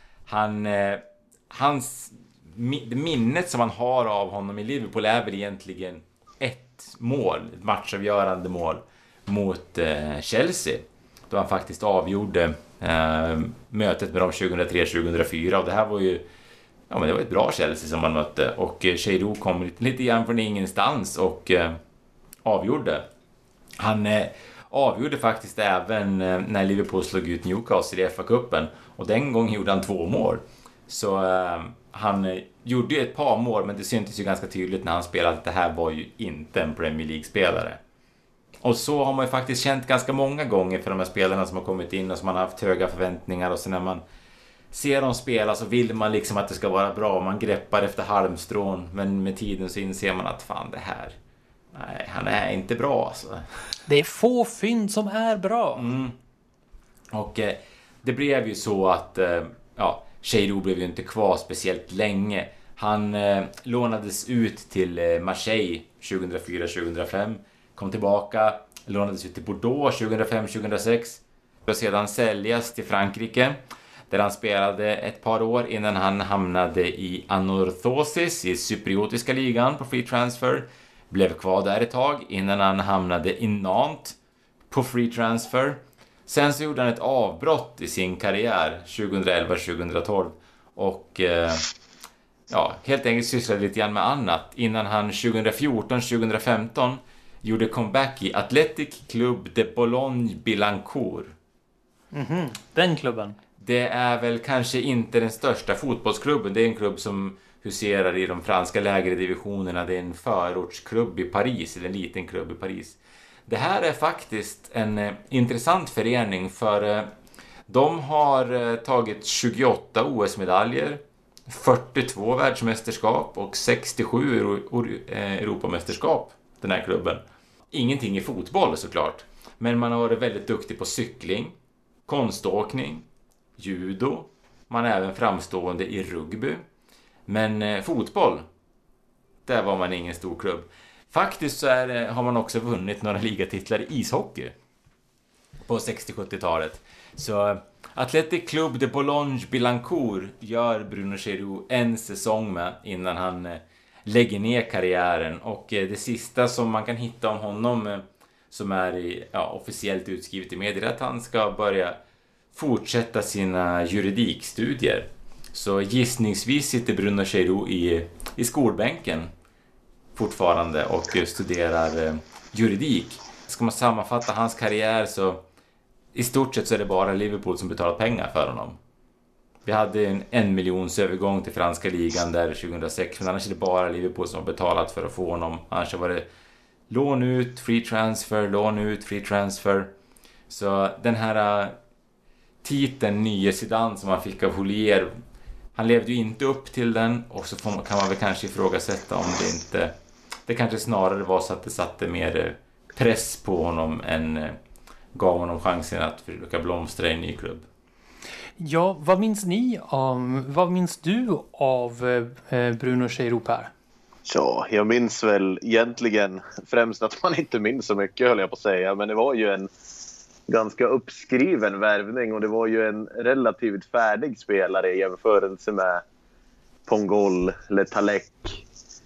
Speaker 3: Det minnet som han har av honom i Liverpool är väl egentligen ett matchavgörande mål mot Chelsea. Då han faktiskt avgjorde mötet med dem 2003-2004. Och det här var ju men det var ett bra Chelsea som man mötte. Och Cheyrou kom lite grann från ingenstans och avgjorde. Han avgjorde faktiskt även när Liverpool slog ut Newcastle i FA-cupen. Och den gången gjorde han 2 mål. Så han gjorde ju ett par mål, men det syntes ju ganska tydligt när han spelade att det här var ju inte en Premier League-spelare. Och så har man ju faktiskt känt ganska många gånger för de här spelarna som har kommit in och som man har haft höga förväntningar. Och sen när man ser dem spela så vill man liksom att det ska vara bra. Man greppar efter halmstrån, men med tiden så inser man att fan, det här, nej, han är inte bra alltså.
Speaker 2: Det är få fynd som är bra.
Speaker 3: Och det blev ju så att Cheyrou blev ju inte kvar speciellt länge. Han lånades ut till Marseille 2004-2005. Kom tillbaka, lånades ut till Bordeaux 2005-2006. Och sedan säljas till Frankrike, där han spelade ett par år innan han hamnade i Anorthosis i cypriotiska ligan på free transfer. Blev kvar där ett tag innan han hamnade i Nantes på free transfer. Sen så gjorde han ett avbrott i sin karriär 2011-2012 och helt enkelt sysslade lite grann med annat innan han 2014-2015 gjorde comeback i Athletic Club de Boulogne-Billancourt.
Speaker 2: Den klubben.
Speaker 3: Det är väl kanske inte den största fotbollsklubben. Det är en klubb som huserar i de franska lägre divisionerna. Det är en förortsklubb i Paris, eller en liten klubb i Paris. Det här är faktiskt en intressant förening, för de har tagit 28 OS-medaljer, 42 världsmästerskap och 67 Europamästerskap, den här klubben. Ingenting i fotboll såklart, men man har varit väldigt duktig på cykling, konståkning, judo. Man är även framstående i rugby. Men fotboll, där var man ingen stor klubb. Faktiskt så har man också vunnit några ligatitlar i ishockey på 60-70-talet. Så Athletic Club de Boulogne-Billancourt gör Bruno Cheyrou en säsong med innan han lägger ner karriären. Och det sista som man kan hitta om honom som är officiellt utskrivet i medier är att han ska börja fortsätta sina juridikstudier. Så gissningsvis sitter Bruno Cheyrou i skolbänken fortfarande och studerar juridik. Ska man sammanfatta hans karriär så i stort sett så är det bara Liverpool som betalar pengar för honom. Vi hade en 1 miljons övergång till franska ligan där 2006, men annars är det bara Liverpool som har betalat för att få honom. Annars var det lån ut, free transfer, lån ut, free transfer. Så den här titeln nye Zidane som han fick av Houllier, han levde ju inte upp till den, och så kan man väl kanske ifrågasätta om det inte, det kanske snarare var så att det satte mer press på honom än gav honom chansen att försöka blomstra i en ny klubb.
Speaker 2: Ja, vad minns du av Bruno Cheirou, Per?
Speaker 4: Ja, jag minns väl egentligen främst att man inte minns så mycket, höll jag på att säga. Men det var ju en ganska uppskriven värvning, och det var ju en relativt färdig spelare i jämförelse med Pongol, Letalek,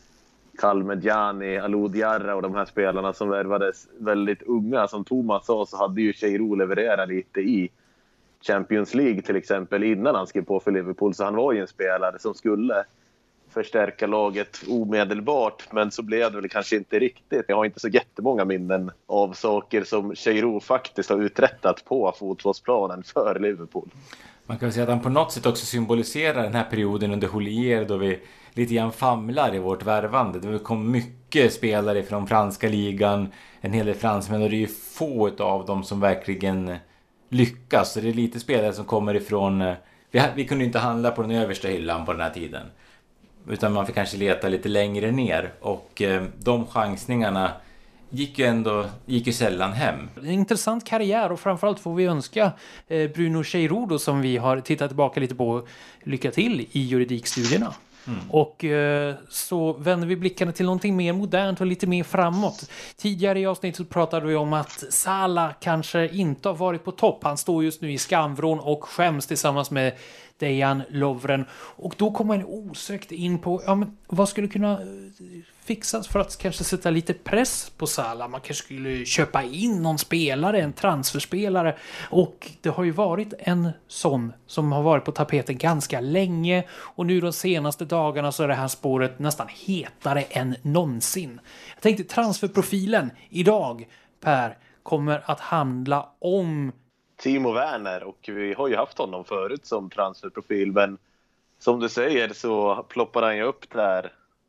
Speaker 4: Kalmedjani, Alou Diarra och de här spelarna som värvades väldigt unga. Som Thomas sa, så hade ju Cheirou levererat lite i Champions League till exempel innan han skrev på för Liverpool, så han var ju en spelare som skulle förstärka laget omedelbart, men så blev det väl kanske inte riktigt. Jag har inte så jättemånga minnen av saker som Cheirou faktiskt har uträttat på fotbollsplanen för Liverpool.
Speaker 3: Man kan säga att han på något sätt också symboliserar den här perioden under Houllier, då vi lite grann famlar i vårt värvande. Det kom mycket spelare från franska ligan, en hel del fransmän, och det är ju få av dem som verkligen lyckas. Så det är lite spelare som kommer ifrån, vi kunde inte handla på den översta hyllan på den här tiden, utan man fick kanske leta lite längre ner, och de chansningarna gick ju sällan hem.
Speaker 2: En intressant karriär, och framförallt får vi önska Bruno Cheirou då, som vi har tittat tillbaka lite på, lycka till i juridikstudierna. Och så vänder vi blickarna till någonting mer modernt och lite mer framåt. Tidigare i avsnittet så pratade vi om att Salah kanske inte har varit på topp. Han står just nu i skamvrån och skäms tillsammans med Dejan Lovren. Och då kommer man osökt in på vad skulle kunna fixas för att kanske sätta lite press på Salah. Man kanske skulle köpa in någon spelare, en transferspelare. Och det har ju varit en sån som har varit på tapeten ganska länge. Och nu de senaste dagarna så är det här spåret nästan hetare än någonsin. Jag tänkte transferprofilen idag, Per, kommer att handla om
Speaker 4: Timo Werner, och vi har ju haft honom förut som transferprofil, men som du säger så ploppar han ju upp där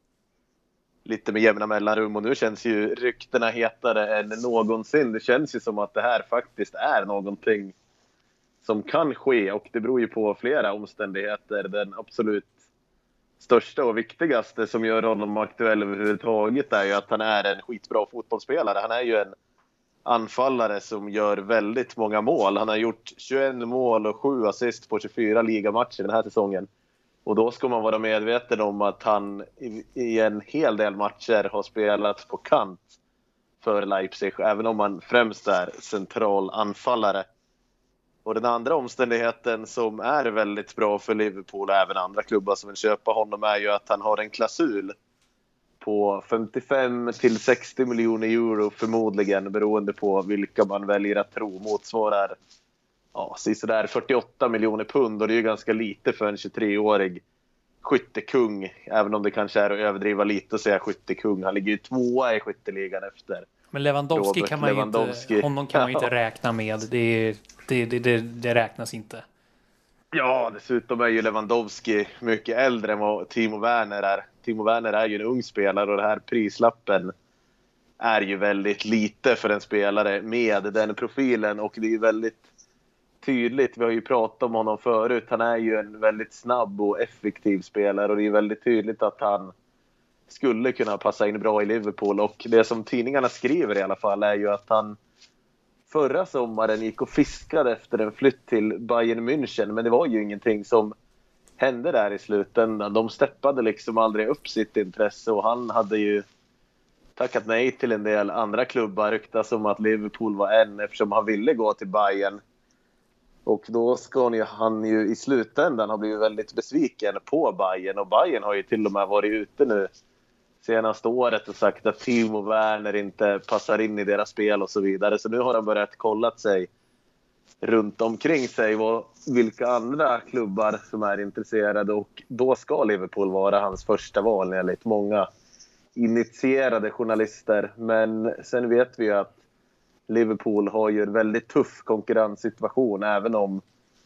Speaker 4: lite med jämna mellanrum, och nu känns ju ryktena hetare än någonsin. Det känns ju som att det här faktiskt är någonting som kan ske, och det beror ju på flera omständigheter. Den absolut största och viktigaste som gör honom aktuell överhuvudtaget är ju att han är en skitbra fotbollsspelare. Han är ju en anfallare som gör väldigt många mål. Han har gjort 21 mål och 7 assist på 24 ligamatcher den här säsongen. Och då ska man vara medveten om att han i en hel del matcher har spelat på kant för Leipzig, även om han främst är central anfallare. Och den andra omständigheten som är väldigt bra för Liverpool och även andra klubbar som vill köpa honom är ju att han har en klausul på 55 till 60 miljoner euro förmodligen, beroende på vilka man väljer att tro, motsvarar sådär 48 miljoner pund, och det är ju ganska lite för en 23-årig skyttekung, även om det kanske är att överdriva lite att säga skyttekung. Han ligger ju 2:a i skytteligan efter. Men
Speaker 2: Lewandowski kan man inte, honom kan man inte räkna med. Det räknas inte.
Speaker 4: Ja, dessutom är ju Lewandowski mycket äldre än vad Timo Werner är. Timo Werner är ju en ung spelare, och den här prislappen är ju väldigt lite för en spelare med den profilen, och det är ju väldigt tydligt. Vi har ju pratat om honom förut. Han är ju en väldigt snabb och effektiv spelare, och det är väldigt tydligt att han skulle kunna passa in bra i Liverpool. Och det som tidningarna skriver i alla fall är ju att han förra sommaren gick och fiskade efter en flytt till Bayern München, men det var ju ingenting som hände där i slutändan. De steppade liksom aldrig upp sitt intresse, och han hade ju tackat nej till en del andra klubbar. Ryktas som att Liverpool var en, eftersom han ville gå till Bayern. Och då ska han ju i slutändan ha blivit väldigt besviken på Bayern, och Bayern har ju till och med varit ute nu senaste året och sagt att Timo Werner inte passar in i deras spel och så vidare. Så nu har de börjat kolla sig runt omkring sig vilka andra klubbar som är intresserade, och då ska Liverpool vara hans första val enligt många initierade journalister. Men sen vet vi att Liverpool har ju en väldigt tuff konkurrenssituation, även om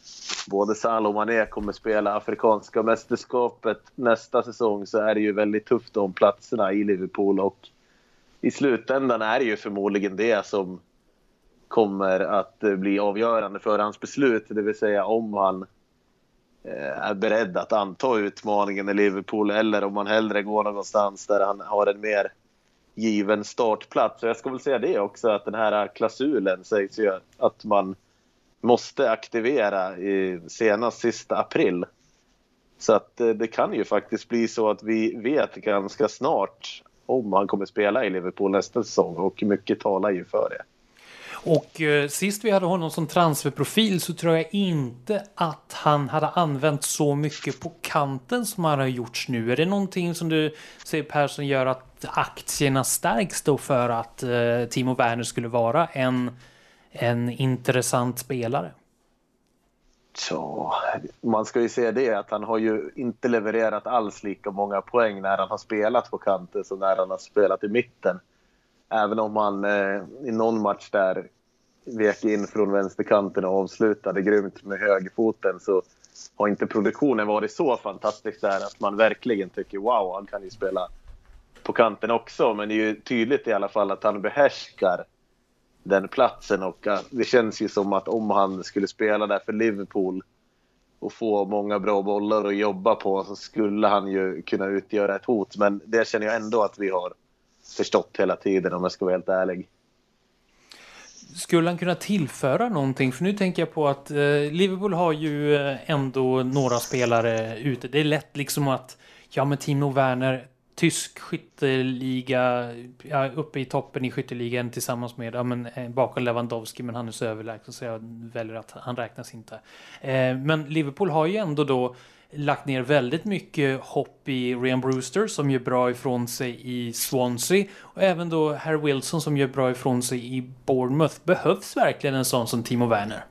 Speaker 4: både Salah och Mané kommer spela afrikanska mästerskapet nästa säsong, så är det ju väldigt tufft om platserna i Liverpool, och i slutändan är det ju förmodligen det som kommer att bli avgörande för hans beslut, det vill säga om han är beredd att anta utmaningen i Liverpool eller om han hellre går någonstans där han har en mer given startplats. Och jag ska väl säga det också, att den här klausulen sägs ju att man måste aktivera senast sista april. Så att det kan ju faktiskt bli så att vi vet ganska snart om han kommer spela i Liverpool nästa säsong, och mycket talar ju för det.
Speaker 2: Och sist vi hade honom som transferprofil så tror jag inte att han hade använt så mycket på kanten som han har gjorts nu. Är det någonting som du säger, Persson, gör att aktierna stärks då för att Timo Werner skulle vara en intressant spelare?
Speaker 4: Så man ska ju se det, att han har ju inte levererat alls lika många poäng när han har spelat på kanten som när han har spelat i mitten. Även om han i någon match där vek in från vänsterkanten och avslutade grymt med högerfoten, så har inte produktionen varit så fantastisk där att man verkligen tycker wow, han kan ju spela på kanten också. Men det är ju tydligt i alla fall att han behärskar den platsen, och det känns ju som att om han skulle spela där för Liverpool och få många bra bollar att jobba på, så skulle han ju kunna utgöra ett hot. Men det känner jag ändå att vi har förstått hela tiden, om jag ska vara helt ärlig.
Speaker 2: Skulle han kunna tillföra någonting? För nu tänker jag på att Liverpool har ju ändå några spelare ute. Det är lätt liksom att, ja men Timo Werner, tysk skytteliga, uppe i toppen i skytteligan tillsammans med, ja men bakom Lewandowski, men han är så överlägsen så jag väljer att han räknas inte. Men Liverpool har ju ändå då lagt ner väldigt mycket hopp i Ryan Brewster som gör bra ifrån sig i Swansea, och även då Harry Wilson som gör bra ifrån sig i Bournemouth. Behövs verkligen en sån som Timo Werner?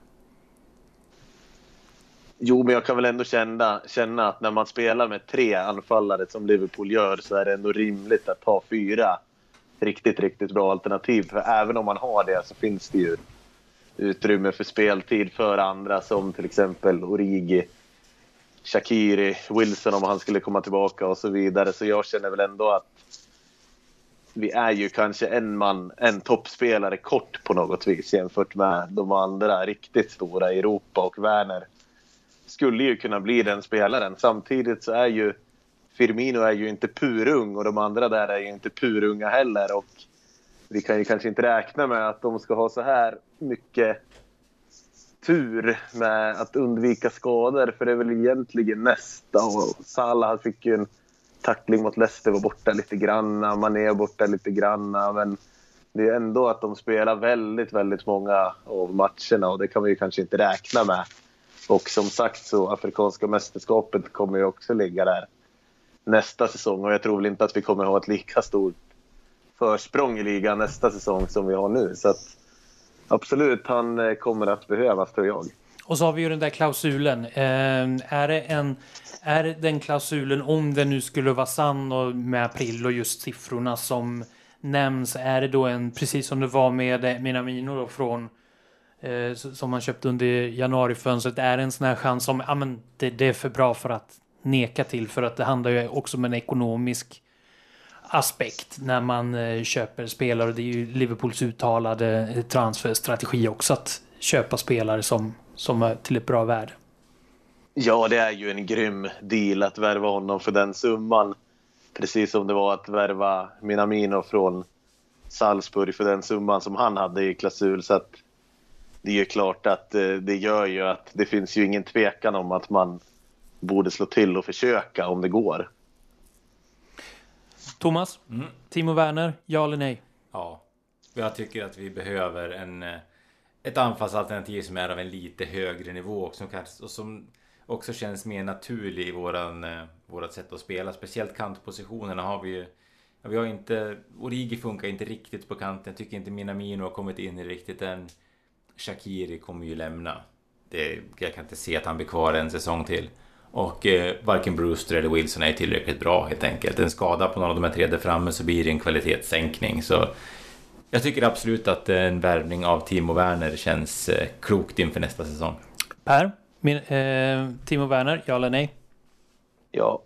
Speaker 4: Jo, men jag kan väl ändå känna att när man spelar med 3 anfallare som Liverpool gör, så är det ändå rimligt att ha 4 riktigt bra alternativ. För även om man har det, så finns det ju utrymme för speltid för andra, som till exempel Origi, Shaqiri, Wilson om han skulle komma tillbaka och så vidare. Så jag känner väl ändå att vi är ju kanske en toppspelare kort på något vis jämfört med de andra riktigt stora i Europa, och Werner skulle ju kunna bli den spelaren. Samtidigt så är ju Firmino är ju inte purung, och de andra där är ju inte purunga heller, och vi kan ju kanske inte räkna med att de ska ha så här mycket tur med att undvika skador, för det är väl egentligen nästa. Och Salah fick ju en tackling mot Leicester, var borta lite granna, Mané är borta lite granna, men det är ändå att de spelar väldigt många av matcherna, och det kan vi ju kanske inte räkna med. Och som sagt, så afrikanska mästerskapet kommer ju också ligga där nästa säsong, och jag tror väl inte att vi kommer ha ett lika stort försprång i ligan nästa säsong som vi har nu. Så att absolut, han kommer att behövas, tror jag.
Speaker 2: Och så har vi ju den där klausulen. Är den klausulen, om den nu skulle vara sann och med april och just siffrorna som nämns, är det då precis som det var med Minamino då från som man köpte under januarifönstret, är en sån här chans som det är för bra för att neka till, för att det handlar ju också om en ekonomisk aspekt när man köper spelare, och det är ju Liverpools uttalade transferstrategi också att köpa spelare som är till ett bra värde. Ja,
Speaker 4: det är ju en grym deal att värva honom för den summan, precis som det var att värva Minamino från Salzburg för den summan som han hade i klausul. Så att det är ju klart att det gör ju att det finns ju ingen tvekan om att man borde slå till och försöka om det går.
Speaker 2: Thomas, Timo Werner, ja eller nej?
Speaker 3: Ja, jag tycker att vi behöver ett anfallsalternativ som är av en lite högre nivå och som också känns mer naturlig i vårat sätt att spela. Speciellt kantpositionerna har vi ju. Vi har inte, Origi funkar inte riktigt på kanten. Tycker inte Minamino har kommit in i riktigt än. Shaqiri kommer ju lämna. Jag kan inte se att han blir kvar en säsong till. Och varken Brewster eller Wilson är tillräckligt bra helt enkelt. En skada på någon av de här 3 där framme så blir det en kvalitetssänkning. Så jag tycker absolut att en värvning av Timo Werner känns klokt inför nästa säsong.
Speaker 2: Per? Timo Werner, ja eller nej?
Speaker 4: Ja.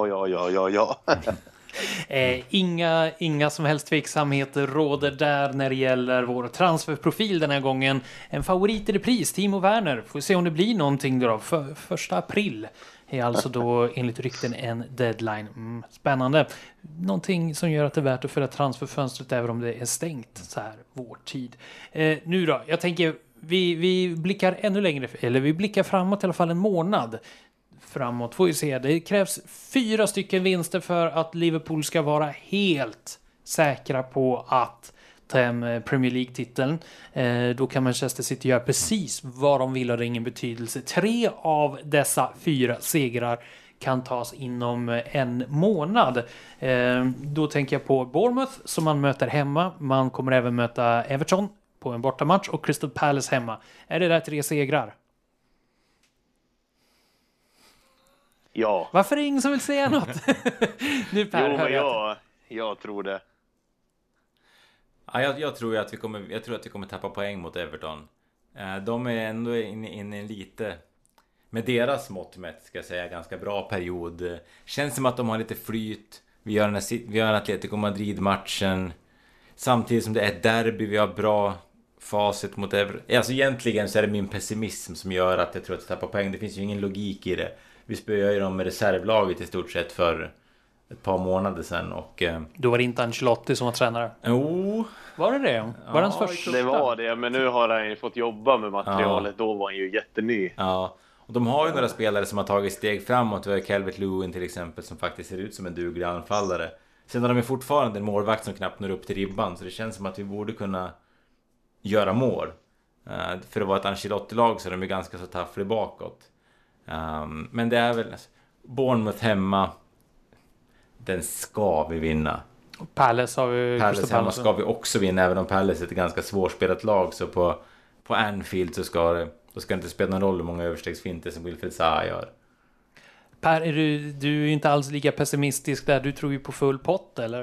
Speaker 2: Inga som helst tveksamheter råder där när det gäller vår transferprofil den här gången. En favorit i repris, Timo Werner. Får se om det blir någonting då. Första april är alltså då enligt rykten en deadline. Spännande. Någonting som gör att det är värt att föra transferfönstret även om det är stängt så här vår tid. Nu då, jag tänker vi blickar ännu längre, eller vi blickar framåt i alla fall en månad. Framåt får vi se. Det krävs 4 stycken vinster för att Liverpool ska vara helt säkra på att ta hem Premier League-titeln. Då kan Manchester City göra precis vad de vill och det är ingen betydelse. 3 av dessa 4 segrar kan tas inom en månad. Då tänker jag på Bournemouth som man möter hemma. Man kommer även möta Everton på en bortamatch och Crystal Palace hemma. Är det där 3 segrar?
Speaker 4: Ja.
Speaker 2: Varför är det ingen som vill säga något? Nu Per,
Speaker 4: Jo, men jag tror det.
Speaker 3: Ja, jag tror att vi kommer tappa poäng mot Everton. De är ändå inne i en lite, med deras mått mätt ska jag säga, ganska bra period. Känns som att de har lite flyt. Vi gör Atletico Madrid-matchen. Samtidigt som det är ett derby, vi har bra facit mot Everton. Alltså egentligen så är det min pessimism som gör att jag tror att vi tappar poäng. Det finns ju ingen logik i det. Vi spöade ju dem med reservlaget i stort sett för ett par månader sedan. Och,
Speaker 2: då var det inte Ancelotti som var tränare. Var det det? Var hans första?
Speaker 4: Det var det, men nu har han ju fått jobba med materialet. Ja. Då var han ju jätteny.
Speaker 3: Ja, och de har ju några spelare som har tagit steg framåt. Vi har Calvert-Lewin till exempel som faktiskt ser ut som en duglig anfallare. Sen har de ju fortfarande en målvakt som knappt når upp till ribban. Så det känns som att vi borde kunna göra mål. För att vara ett Ancelotti-lag så är de ju ganska så taffliga bakåt. Men det är väl Bournemouth hemma. Den ska vi vinna.
Speaker 2: Palace har vi.
Speaker 3: Palace hemma ska vi också vinna. Även om Palace är ett ganska svårspelat lag. Så på Anfield så ska det inte spela någon roll hur många överstegsfinter som Wilfried Zaha gör.
Speaker 2: Per, du är inte alls lika pessimistisk där. Du tror ju på full pott, eller?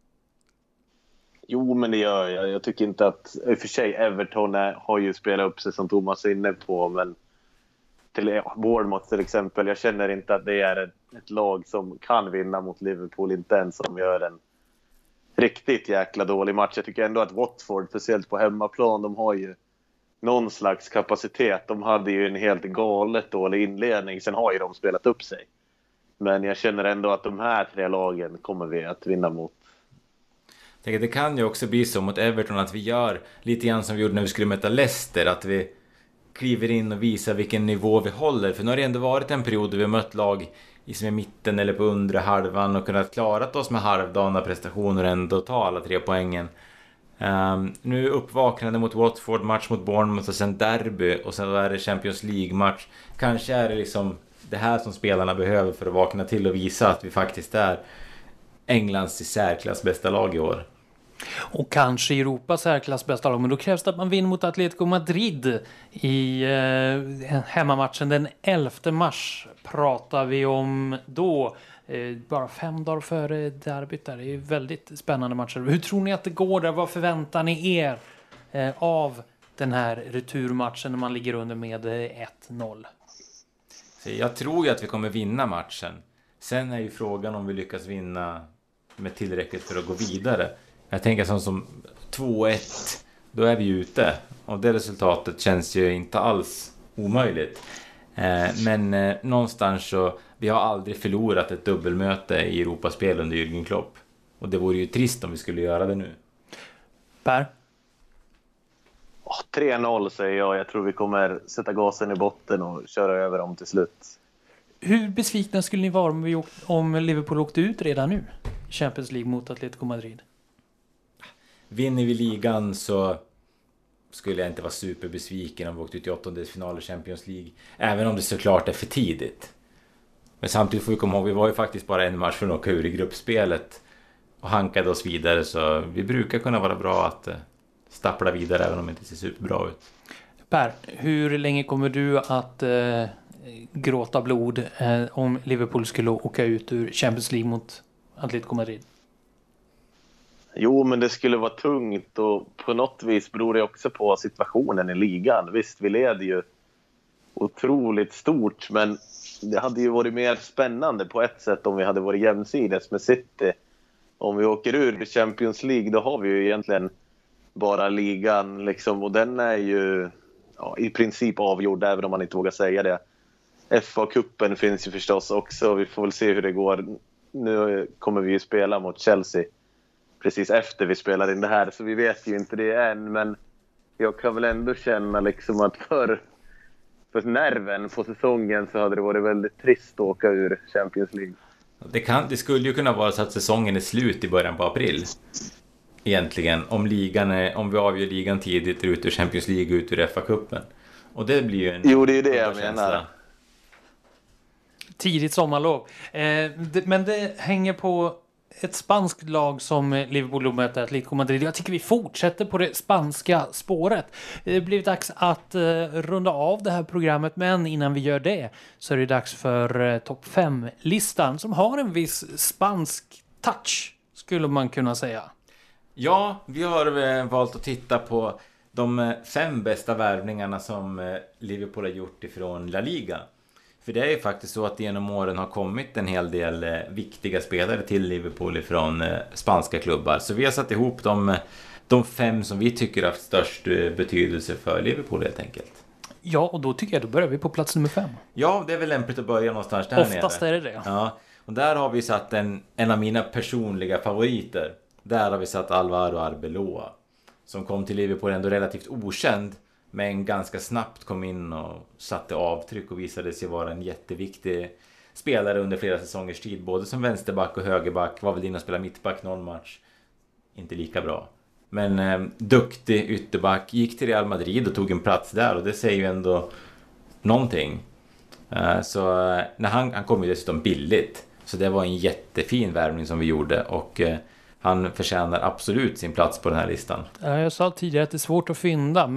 Speaker 4: Jo, men det gör jag. Jag tycker inte att, i och för sig, Everton har ju spelat upp sig som Thomas är inne på, men till Bournemouth till exempel, jag känner inte att det är ett lag som kan vinna mot Liverpool, inte ens som gör en riktigt jäkla dålig match. Jag tycker ändå att Watford, speciellt på hemmaplan, de har ju någon slags kapacitet. De hade ju en helt galet dålig inledning, sen har ju de spelat upp sig. Men jag känner ändå att de här 3 lagen kommer vi att vinna mot.
Speaker 3: Det kan ju också bli så mot Everton att vi gör lite grann som vi gjorde när vi skulle möta Leicester, att vi kliver in och visar vilken nivå vi håller. För nu har det ändå varit en period då vi har mött lag i mitten eller på undre halvan och kunnat klarat oss med halvdana prestationer och ändå ta alla 3 poängen. Nu uppvaknande mot Watford, match mot Bournemouth och sen derby och sen är det Champions League-match. Kanske är det liksom det här som spelarna behöver för att vakna till och visa att vi faktiskt är Englands i särklass bästa lag i år.
Speaker 2: Och kanske Europas särklass bästa lag, men då krävs det att man vinner mot Atletico Madrid i hemmamatchen den 11 mars pratar vi om då. Bara 5 dagar före derbyt där. Det är väldigt spännande matcher. Hur tror ni att det går där? Vad förväntar ni er av den här returmatchen när man ligger under med 1-0?
Speaker 3: Jag tror ju att vi kommer vinna matchen. Sen är ju frågan om vi lyckas vinna med tillräckligt för att gå vidare. Jag tänker som 2-1, då är vi ute. Och det resultatet känns ju inte alls omöjligt. Men någonstans så, vi har aldrig förlorat ett dubbelmöte i Europaspel under Jürgen Klopp. Och det vore ju trist om vi skulle göra det nu.
Speaker 2: Per?
Speaker 4: 3-0 säger jag. Jag tror vi kommer sätta gasen i botten och köra över dem till slut.
Speaker 2: Hur besvikna skulle ni vara om Liverpool åkte ut redan nu? Champions League mot Atletico Madrid.
Speaker 3: Vinner vi ligan så skulle jag inte vara superbesviken om vi åkte ut i 8-delsfinal i Champions League. Även om det såklart är för tidigt. Men samtidigt får vi komma ihåg, vi var ju faktiskt bara en match från att åka ur i gruppspelet. Och hankade oss vidare, så vi brukar kunna vara bra att stappla vidare även om det inte ser superbra ut.
Speaker 2: Per, hur länge kommer du att gråta blod om Liverpool skulle åka ut ur Champions League mot Atletico Madrid?
Speaker 4: Jo, men det skulle vara tungt och på något vis beror det också på situationen i ligan. Visst, vi leder ju otroligt stort, men det hade ju varit mer spännande på ett sätt om vi hade varit jämsides med City. Om vi åker ur Champions League, då har vi ju egentligen bara ligan liksom, och den är ju i princip avgjord, även om man inte vågar säga det. FA-cupen finns ju förstås också. Vi får väl se hur det går. Nu kommer vi ju spela mot Chelsea precis efter vi spelar in det här, så vi vet ju inte det än, men jag kan väl ändå känna liksom att för nerven på säsongen så hade det varit väldigt trist att åka ur Champions League.
Speaker 3: Det skulle ju kunna vara så att säsongen är slut i början på april. Egentligen, om vi avgör ligan tidigt, ut ur Champions League, ut ur FA-cupen. Och det blir ju en...
Speaker 4: Jo, det är det jag menar.
Speaker 2: Tidigt sommarlov. Men det hänger på ett spanskt lag som Liverpool möter Atletico Madrid. Jag tycker vi fortsätter på det spanska spåret. Det blir dags att runda av det här programmet, men innan vi gör det så är det dags för topp 5-listan som har en viss spansk touch, skulle man kunna säga.
Speaker 3: Ja, vi har valt att titta på de 5 bästa värvningarna som Liverpool har gjort ifrån La Liga. För det är ju faktiskt så att genom åren har kommit en hel del viktiga spelare till Liverpool ifrån spanska klubbar. Så vi har satt ihop de 5 som vi tycker har haft störst betydelse för Liverpool helt enkelt.
Speaker 2: Ja, och då tycker jag då börjar vi på plats nummer 5.
Speaker 3: Ja, det är väl lämpligt att börja någonstans där nere.
Speaker 2: Oftast är det det.
Speaker 3: Ja, och där har vi satt en av mina personliga favoriter. Där har vi satt Alvaro Arbeloa, som kom till Liverpool ändå relativt okänd, men ganska snabbt kom in och satte avtryck och visade sig vara en jätteviktig spelare under flera säsongers tid. Både som vänsterback och högerback. Var väl inne och spela mittback någon match. Inte lika bra. Men duktig ytterback. Gick till Real Madrid och tog en plats där. Och det säger ju ändå någonting. Så när han kom ju dessutom billigt. Så det var en jättefin värvning som vi gjorde. Och han förtjänar absolut sin plats på den här listan.
Speaker 2: Jag sa tidigare att det är svårt att fynda,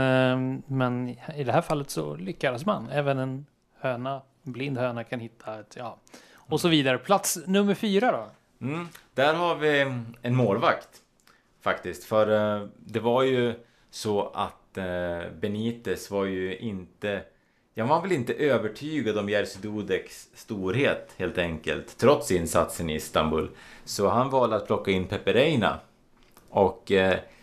Speaker 2: men i det här fallet så lyckades man. Även en blind höna kan hitta ett, och så vidare. Plats nummer 4 då?
Speaker 3: Där har vi en målvakt faktiskt. För det var ju så att Benitez var ju inte... Jag var väl inte övertygad om Jerzy Dudeks storhet helt enkelt, trots insatsen i Istanbul. Så han valde att plocka in Pepe Reina. Och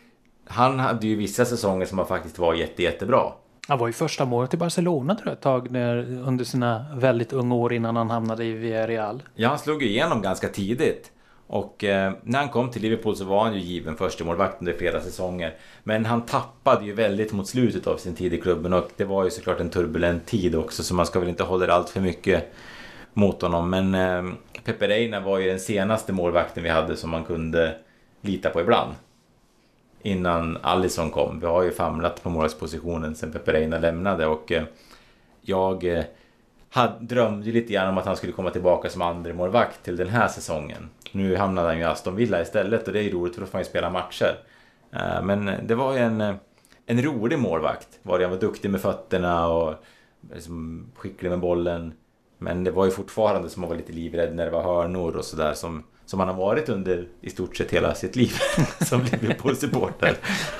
Speaker 3: han hade ju vissa säsonger som faktiskt var jättebra.
Speaker 2: Han var ju första målet i Barcelona tror jag ett tag under sina väldigt unga år innan han hamnade i Villarreal.
Speaker 3: Ja, han slog igenom ganska tidigt. Och när han kom till Liverpool så var han ju given första målvakt under flera säsonger. Men han tappade ju väldigt mot slutet av sin tid i klubben. Och det var ju såklart en turbulent tid också. Så man ska väl inte hålla allt för mycket mot honom. Men Pepe Reina var ju den senaste målvakten vi hade som man kunde lita på ibland. Innan Alisson kom. Vi har ju famlat på målvaktspositionen sen Pepe Reina lämnade. Och jag drömde lite grann om att han skulle komma tillbaka som andra målvakt till den här säsongen. Nu hamnade han ju i Aston Villa istället och det är ju roligt för då får han ju spela matcher. Men det var ju en rolig målvakt. Han var duktig med fötterna och liksom skicklig med bollen. Men det var ju fortfarande som att vara lite livrädd när det var hörnor och sådär som han har varit under i stort sett hela sitt liv som Liverpool-supporter.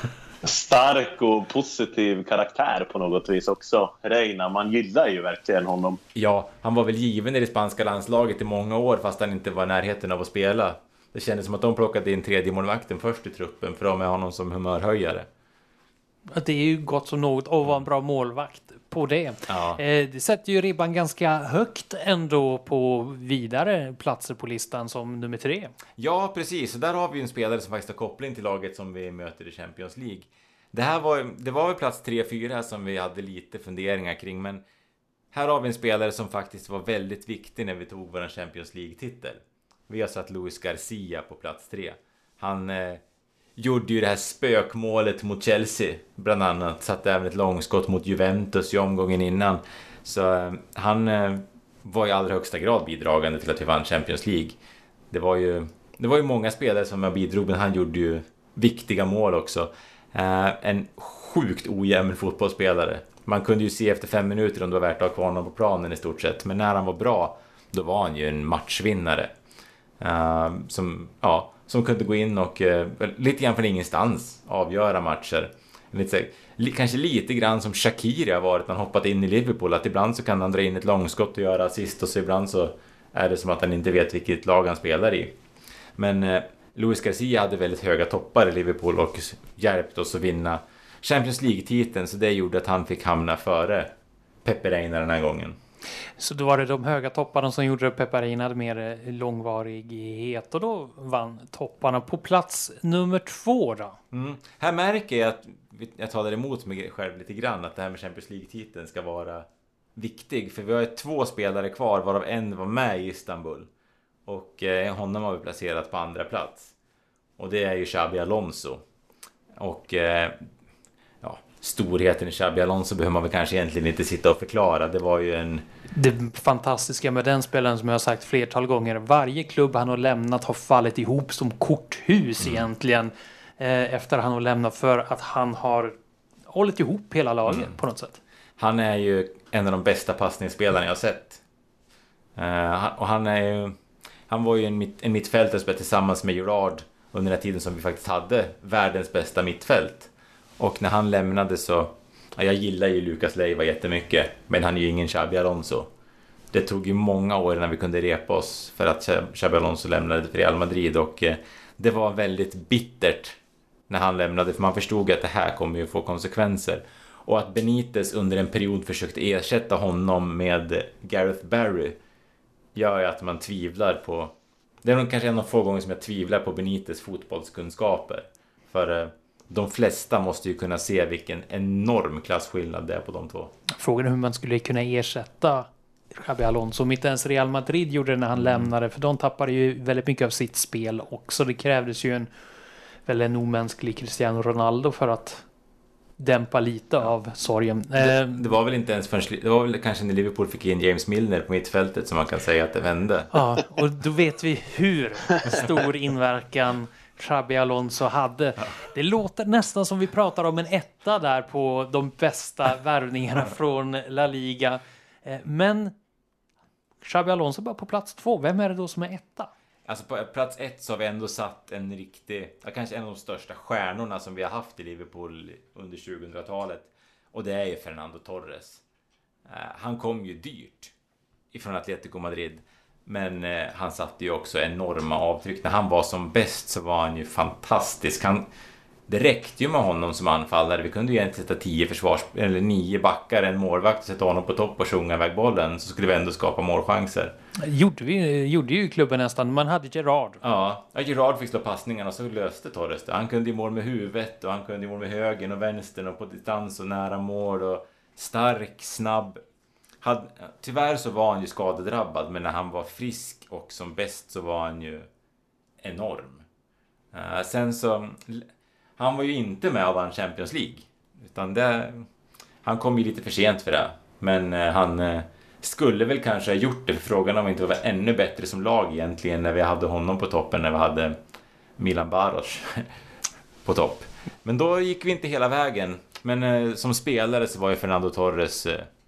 Speaker 4: Stark och positiv karaktär på något vis också. Reina, man gillar ju verkligen honom.
Speaker 3: Ja, han var väl given i det spanska landslaget i många år fast han inte var i närheten av att spela. Det kändes som att de plockade in tredje målvakten först i truppen för de är honom som humörhöjare.
Speaker 2: Det är ju gott som något att vara en bra målvakt på det.
Speaker 3: Ja.
Speaker 2: Det sätter ju ribban ganska högt ändå på vidare platser på listan som nummer 3.
Speaker 3: Ja, precis. Och där har vi en spelare som faktiskt har koppling till laget som vi möter i Champions League. Det var väl plats 3-4 som vi hade lite funderingar kring. Men här har vi en spelare som faktiskt var väldigt viktig när vi tog vår Champions League-titel. Vi har satt Luis Garcia på plats 3. Han gjorde ju det här spökmålet mot Chelsea bland annat. Satte även ett långskott mot Juventus i omgången innan. Så han var i allra högsta grad bidragande till att vi vann Champions League. Det var ju många spelare som bidrog, men han gjorde ju viktiga mål också. En sjukt ojämn fotbollsspelare. Man kunde ju se efter 5 minuter om det var värt att ha kvar honom på planen i stort sett. Men när han var bra, då var han ju en matchvinnare. Som kunde gå in och lite grann från ingenstans avgöra matcher. Kanske lite grann som Shaqiri har varit när han hoppat in i Liverpool, att ibland så kan han dra in ett långskott och göra assist, och så ibland så är det som att han inte vet vilket lag han spelar i. Men Luis Garcia hade väldigt höga toppar i Liverpool och hjälpte oss att vinna Champions League-titeln, så det gjorde att han fick hamna före Pepe Reina den här gången.
Speaker 2: Så då var det de höga topparna som gjorde att Pepe Reina hade mer långvarighet, och då vann topparna. På plats nummer 2 då?
Speaker 3: Här märker jag att jag talar emot mig själv lite grann, att det här med Champions League-titeln ska vara viktig, för vi har 2 spelare kvar, varav en var med i Istanbul, och honom har vi placerat på andra plats, och det är ju Xabi Alonso. Och storheten i Xabi Alonso behöver man väl kanske egentligen inte sitta och förklara. Det var ju
Speaker 2: det fantastiska med den spelaren, som jag har sagt flertal gånger, varje klubb han har lämnat har fallit ihop som korthus egentligen, efter han har lämnat, för att han har hållit ihop hela laget på något sätt.
Speaker 3: Han är ju en av de bästa passningsspelarna jag har sett. Och han var ju en mittfältare som tillsammans med Gerrard under den tiden som vi faktiskt hade världens bästa mittfält. Och när han lämnade så... jag gillar ju Lucas Leiva jättemycket, men han är ju ingen Xabi Alonso. Det tog ju många år när vi kunde repa oss för att Xabi Alonso lämnade för Real Madrid, och det var väldigt bittert när han lämnade, för man förstod att det här kommer ju få konsekvenser. Och att Benitez under en period försökte ersätta honom med Gareth Barry gör ju att man tvivlar på... Det är nog kanske en av få gånger som jag tvivlar på Benitez fotbollskunskaper. För de flesta måste ju kunna se vilken enorm klassskillnad det är på de 2.
Speaker 2: Frågan är hur man skulle kunna ersätta Xabi Alonso, om inte ens Real Madrid gjorde det när han lämnade, för de tappade ju väldigt mycket av sitt spel också. Det krävdes ju en omänsklig Cristiano Ronaldo för att dämpa lite av sorgen.
Speaker 3: Det var väl inte ens förrän, det var väl kanske när Liverpool fick in James Milner på mittfältet som man kan säga att det vände.
Speaker 2: Ja, och då vet vi hur stor inverkan Xabi Alonso hade. Ja. Det låter nästan som vi pratar om en etta där på de bästa värvningarna från La Liga. Men Xabi Alonso bara på plats 2. Vem är det då som är etta?
Speaker 3: Alltså på plats 1 så har vi ändå satt en riktig, kanske en av de största stjärnorna som vi har haft i Liverpool under 2000-talet. Och det är ju Fernando Torres. Han kom ju dyrt ifrån Atletico Madrid. Men han satte ju också enorma avtryck. När han var som bäst så var han ju fantastisk. Det räckte ju med honom som anfallare. Vi kunde ju egentligen sätta 10 eller 9 backar, en målvakt, och sätta honom på topp och sjunga iväg bollen, så skulle vi ändå skapa målchanser.
Speaker 2: Gjorde ju klubben nästan. Man hade Gerrard.
Speaker 3: Ja, Gerrard fick slå passningarna och så löste Torres det. Han kunde ju mål med huvudet, och han kunde ju mål med högen och vänstern, och på distans och nära mål, och stark, snabb. Tyvärr så var han ju skadedrabbad, men när han var frisk och som bäst så var han ju enorm. Sen så... Han var ju inte med och vann Champions League. Utan han kom ju lite för sent för det. Men han skulle väl kanske ha gjort det, för frågan om vi inte var ännu bättre som lag egentligen när vi hade honom på toppen, när vi hade Milan Baros på topp. Men då gick vi inte hela vägen. Men som spelare så var ju Fernando Torres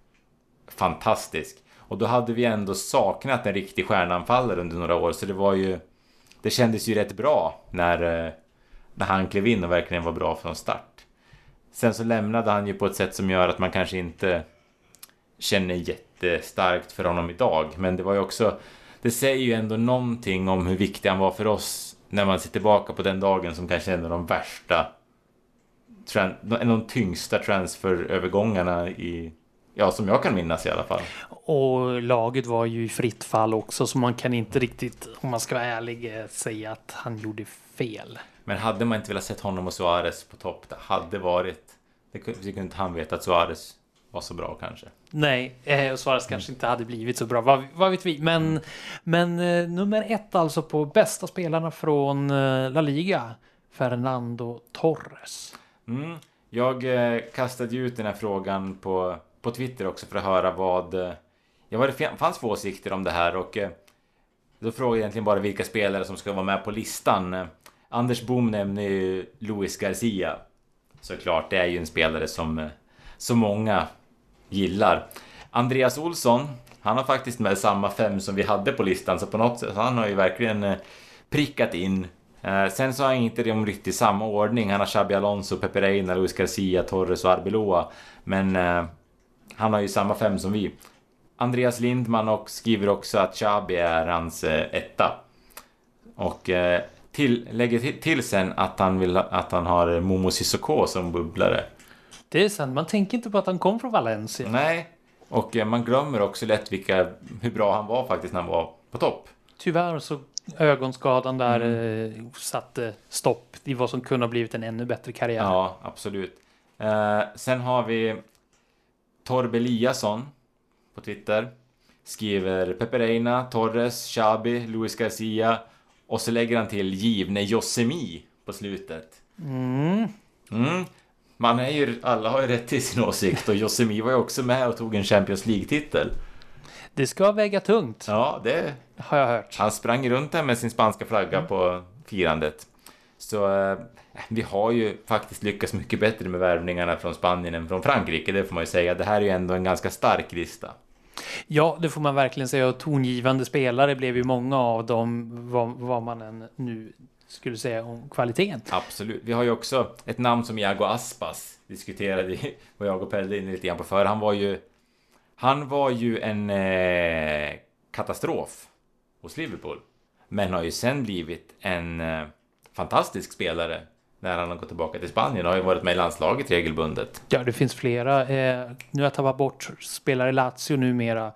Speaker 3: fantastisk. Och då hade vi ändå saknat en riktig stjärnanfallare under några år. Så det kändes ju rätt bra när han klev in och verkligen var bra från start. Sen så lämnade han ju på ett sätt som gör att man kanske inte känner jättestarkt för honom idag. Men det var ju också, det säger ju ändå någonting om hur viktig han var för oss när man ser tillbaka på den dagen som kanske är en av de värsta, en av de tyngsta transferövergångarna som jag kan minnas i alla fall.
Speaker 2: Och laget var ju i fritt fall också, så man kan inte riktigt, om man ska vara ärlig, säga att han gjorde fel.
Speaker 3: Men hade man inte velat sett honom och Suarez på topp, det hade varit... Det kunde inte han veta att Suarez var så bra kanske.
Speaker 2: Nej, och Suarez kanske inte hade blivit så bra, vad vet vi. Men nummer 1 alltså på bästa spelarna från La Liga, Fernando Torres.
Speaker 3: Jag kastade ut den här frågan på Twitter också för att höra vad... Det fanns 2 åsikter om det här, och då frågade jag egentligen bara vilka spelare som ska vara med på listan. Anders Bohm nämner ju Luis Garcia. Såklart, det är ju en spelare som så många gillar. Andreas Olsson, han har faktiskt med samma 5 som vi hade på listan. Så på något sätt, han har ju verkligen prickat in Sen så har han inte det om riktigt samma ordning. Han har Xabi Alonso, Pepe Reina, Luis Garcia, Torres och Arbeloa. Men han har ju samma 5 som vi. Andreas Lindman och skriver också att Xabi är hans etta. Och lägger till sen att han vill att han har Momo Sissoko som bubblare.
Speaker 2: Det är sant, man tänker inte på att han kom från Valencia.
Speaker 3: Nej, och man glömmer också lätt hur bra han var faktiskt när han var på topp.
Speaker 2: Tyvärr så ögonskadan där satte stopp i vad som kunde ha blivit en ännu bättre karriär.
Speaker 3: Ja, absolut. Sen har vi Torbe Eliasson på Twitter. Skriver Pepe Reina, Torres, Xabi, Luis Garcia. Och så lägger han till givne Josemi på slutet. Alla har ju rätt till sin åsikt. Och Josemi var ju också med och tog en Champions League-titel.
Speaker 2: Det ska väga tungt.
Speaker 3: Ja, det
Speaker 2: har jag hört.
Speaker 3: Han sprang runt där med sin spanska flagga på firandet. Så vi har ju faktiskt lyckats mycket bättre med värvningarna från Spanien än från Frankrike. Det får man ju säga. Det här är ju ändå en ganska stark lista.
Speaker 2: Ja, det får man verkligen säga. Och tongivande spelare blev ju många av dem, vad man än nu skulle säga om kvaliteten.
Speaker 3: Absolut. Vi har ju också ett namn som Iago Aspas. Diskuterade vad jag och Pelle in lite grann på för. Han var ju en katastrof hos Liverpool. Men har ju sen blivit en fantastisk spelare när han har gått tillbaka till Spanien. Han har ju varit med i landslaget regelbundet.
Speaker 2: Ja, det finns flera. Nu har jag tappat bort spelare i Lazio numera.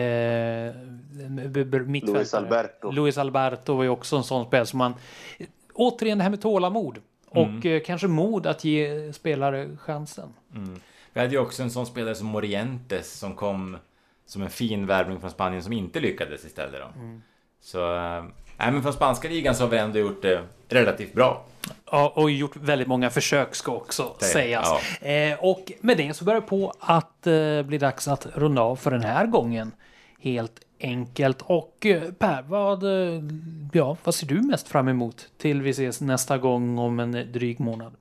Speaker 2: Luis Alberto var ju också en sån spelare som man... Återigen det här med tålamod. Och kanske mod att ge spelare chansen.
Speaker 3: Vi hade ju också en sån spelare som Morientes som kom som en fin värvning från Spanien som inte lyckades istället då. Så men från spanska ligan så har vi ändå gjort det relativt bra.
Speaker 2: Ja, och gjort väldigt många försök ska också sägas. Ja. Och med det så börjar det på att bli dags att runda av för den här gången. Helt enkelt. Och Per, vad ser du mest fram emot till vi ses nästa gång om en dryg månad?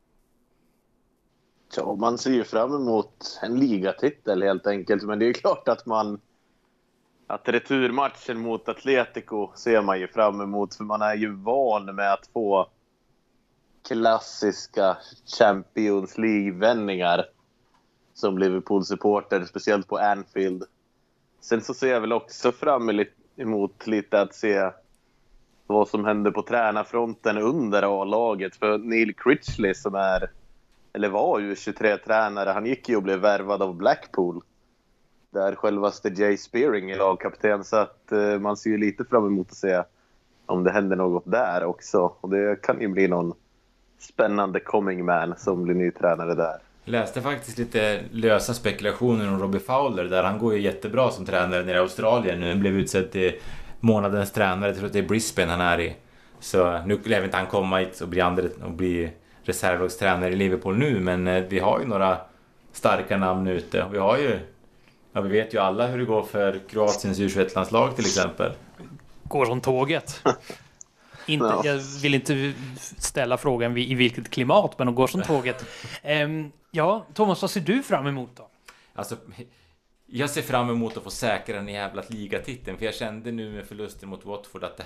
Speaker 4: Ja, man ser ju fram emot en ligatitel helt enkelt. Men det är ju klart att returmatchen mot Atletico ser man ju fram emot. För man är ju van med att få klassiska Champions League-vändningar som Liverpool-supporter, speciellt på Anfield. Sen så ser jag väl också fram emot lite att se vad som händer på tränarfronten under A-laget. För Neil Critchley som var ju 23-tränare, han gick ju och blev värvad av Blackpool. Där självaste Jay Spearing är lagkapten, så att man ser ju lite fram emot att se om det händer något där också. Och det kan ju bli någon spännande coming man som blir ny tränare där.
Speaker 3: Jag läste faktiskt lite lösa spekulationer om Robbie Fowler där. Han går ju jättebra som tränare nere i Australien nu. Blev utsedd till månadens tränare. Jag tror att det är Brisbane han är i. Så nu lär inte han komma hit och bli reservlagstränare i Liverpool nu. Men vi har ju några starka namn ute. Vi har ju... Ja, vi vet ju alla hur det går för Kroatiens U21-landslag till exempel.
Speaker 2: Går som tåget. Jag vill inte ställa frågan i vilket klimat, men de går som tåget. Ja, Thomas, vad ser du fram emot då?
Speaker 3: Alltså, jag ser fram emot att få säkra den jävla ligatiteln. För jag kände nu med förlusten mot Watford att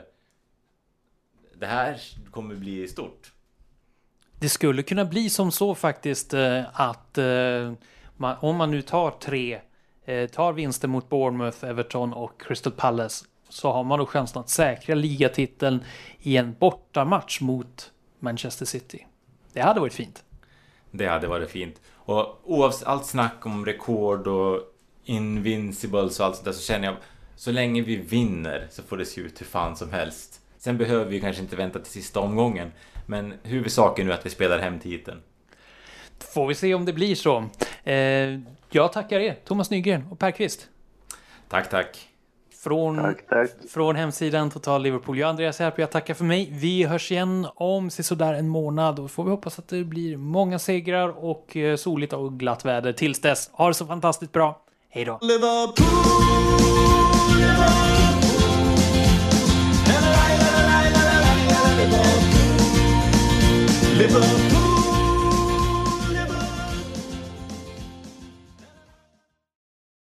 Speaker 3: det här kommer bli stort.
Speaker 2: Det skulle kunna bli som så faktiskt att om man nu tar vinster mot Bournemouth, Everton och Crystal Palace, så har man då chansen att säkra ligatiteln i en bortamatch mot Manchester City. Det hade varit fint.
Speaker 3: Det hade varit fint. Och oavsett allt snack om rekord och invincibles och allt sånt där, så känner jag så länge vi vinner så får det se ut hur fan som helst. Sen behöver vi kanske inte vänta till sista omgången. Men huvudsaken nu är att vi spelar hem titeln.
Speaker 2: Får vi se om det blir så. Jag tackar er, Thomas Nygren och Per Kvist.
Speaker 3: Tack.
Speaker 2: Från hemsidan Total Liverpool. Jag Andreas Herp, jag tackar för mig. Vi hörs igen om sådär en månad. Och får vi hoppas att det blir många segrar och soligt och glatt väder. Tills dess, ha det så fantastiskt bra. Hej då! Liverpool.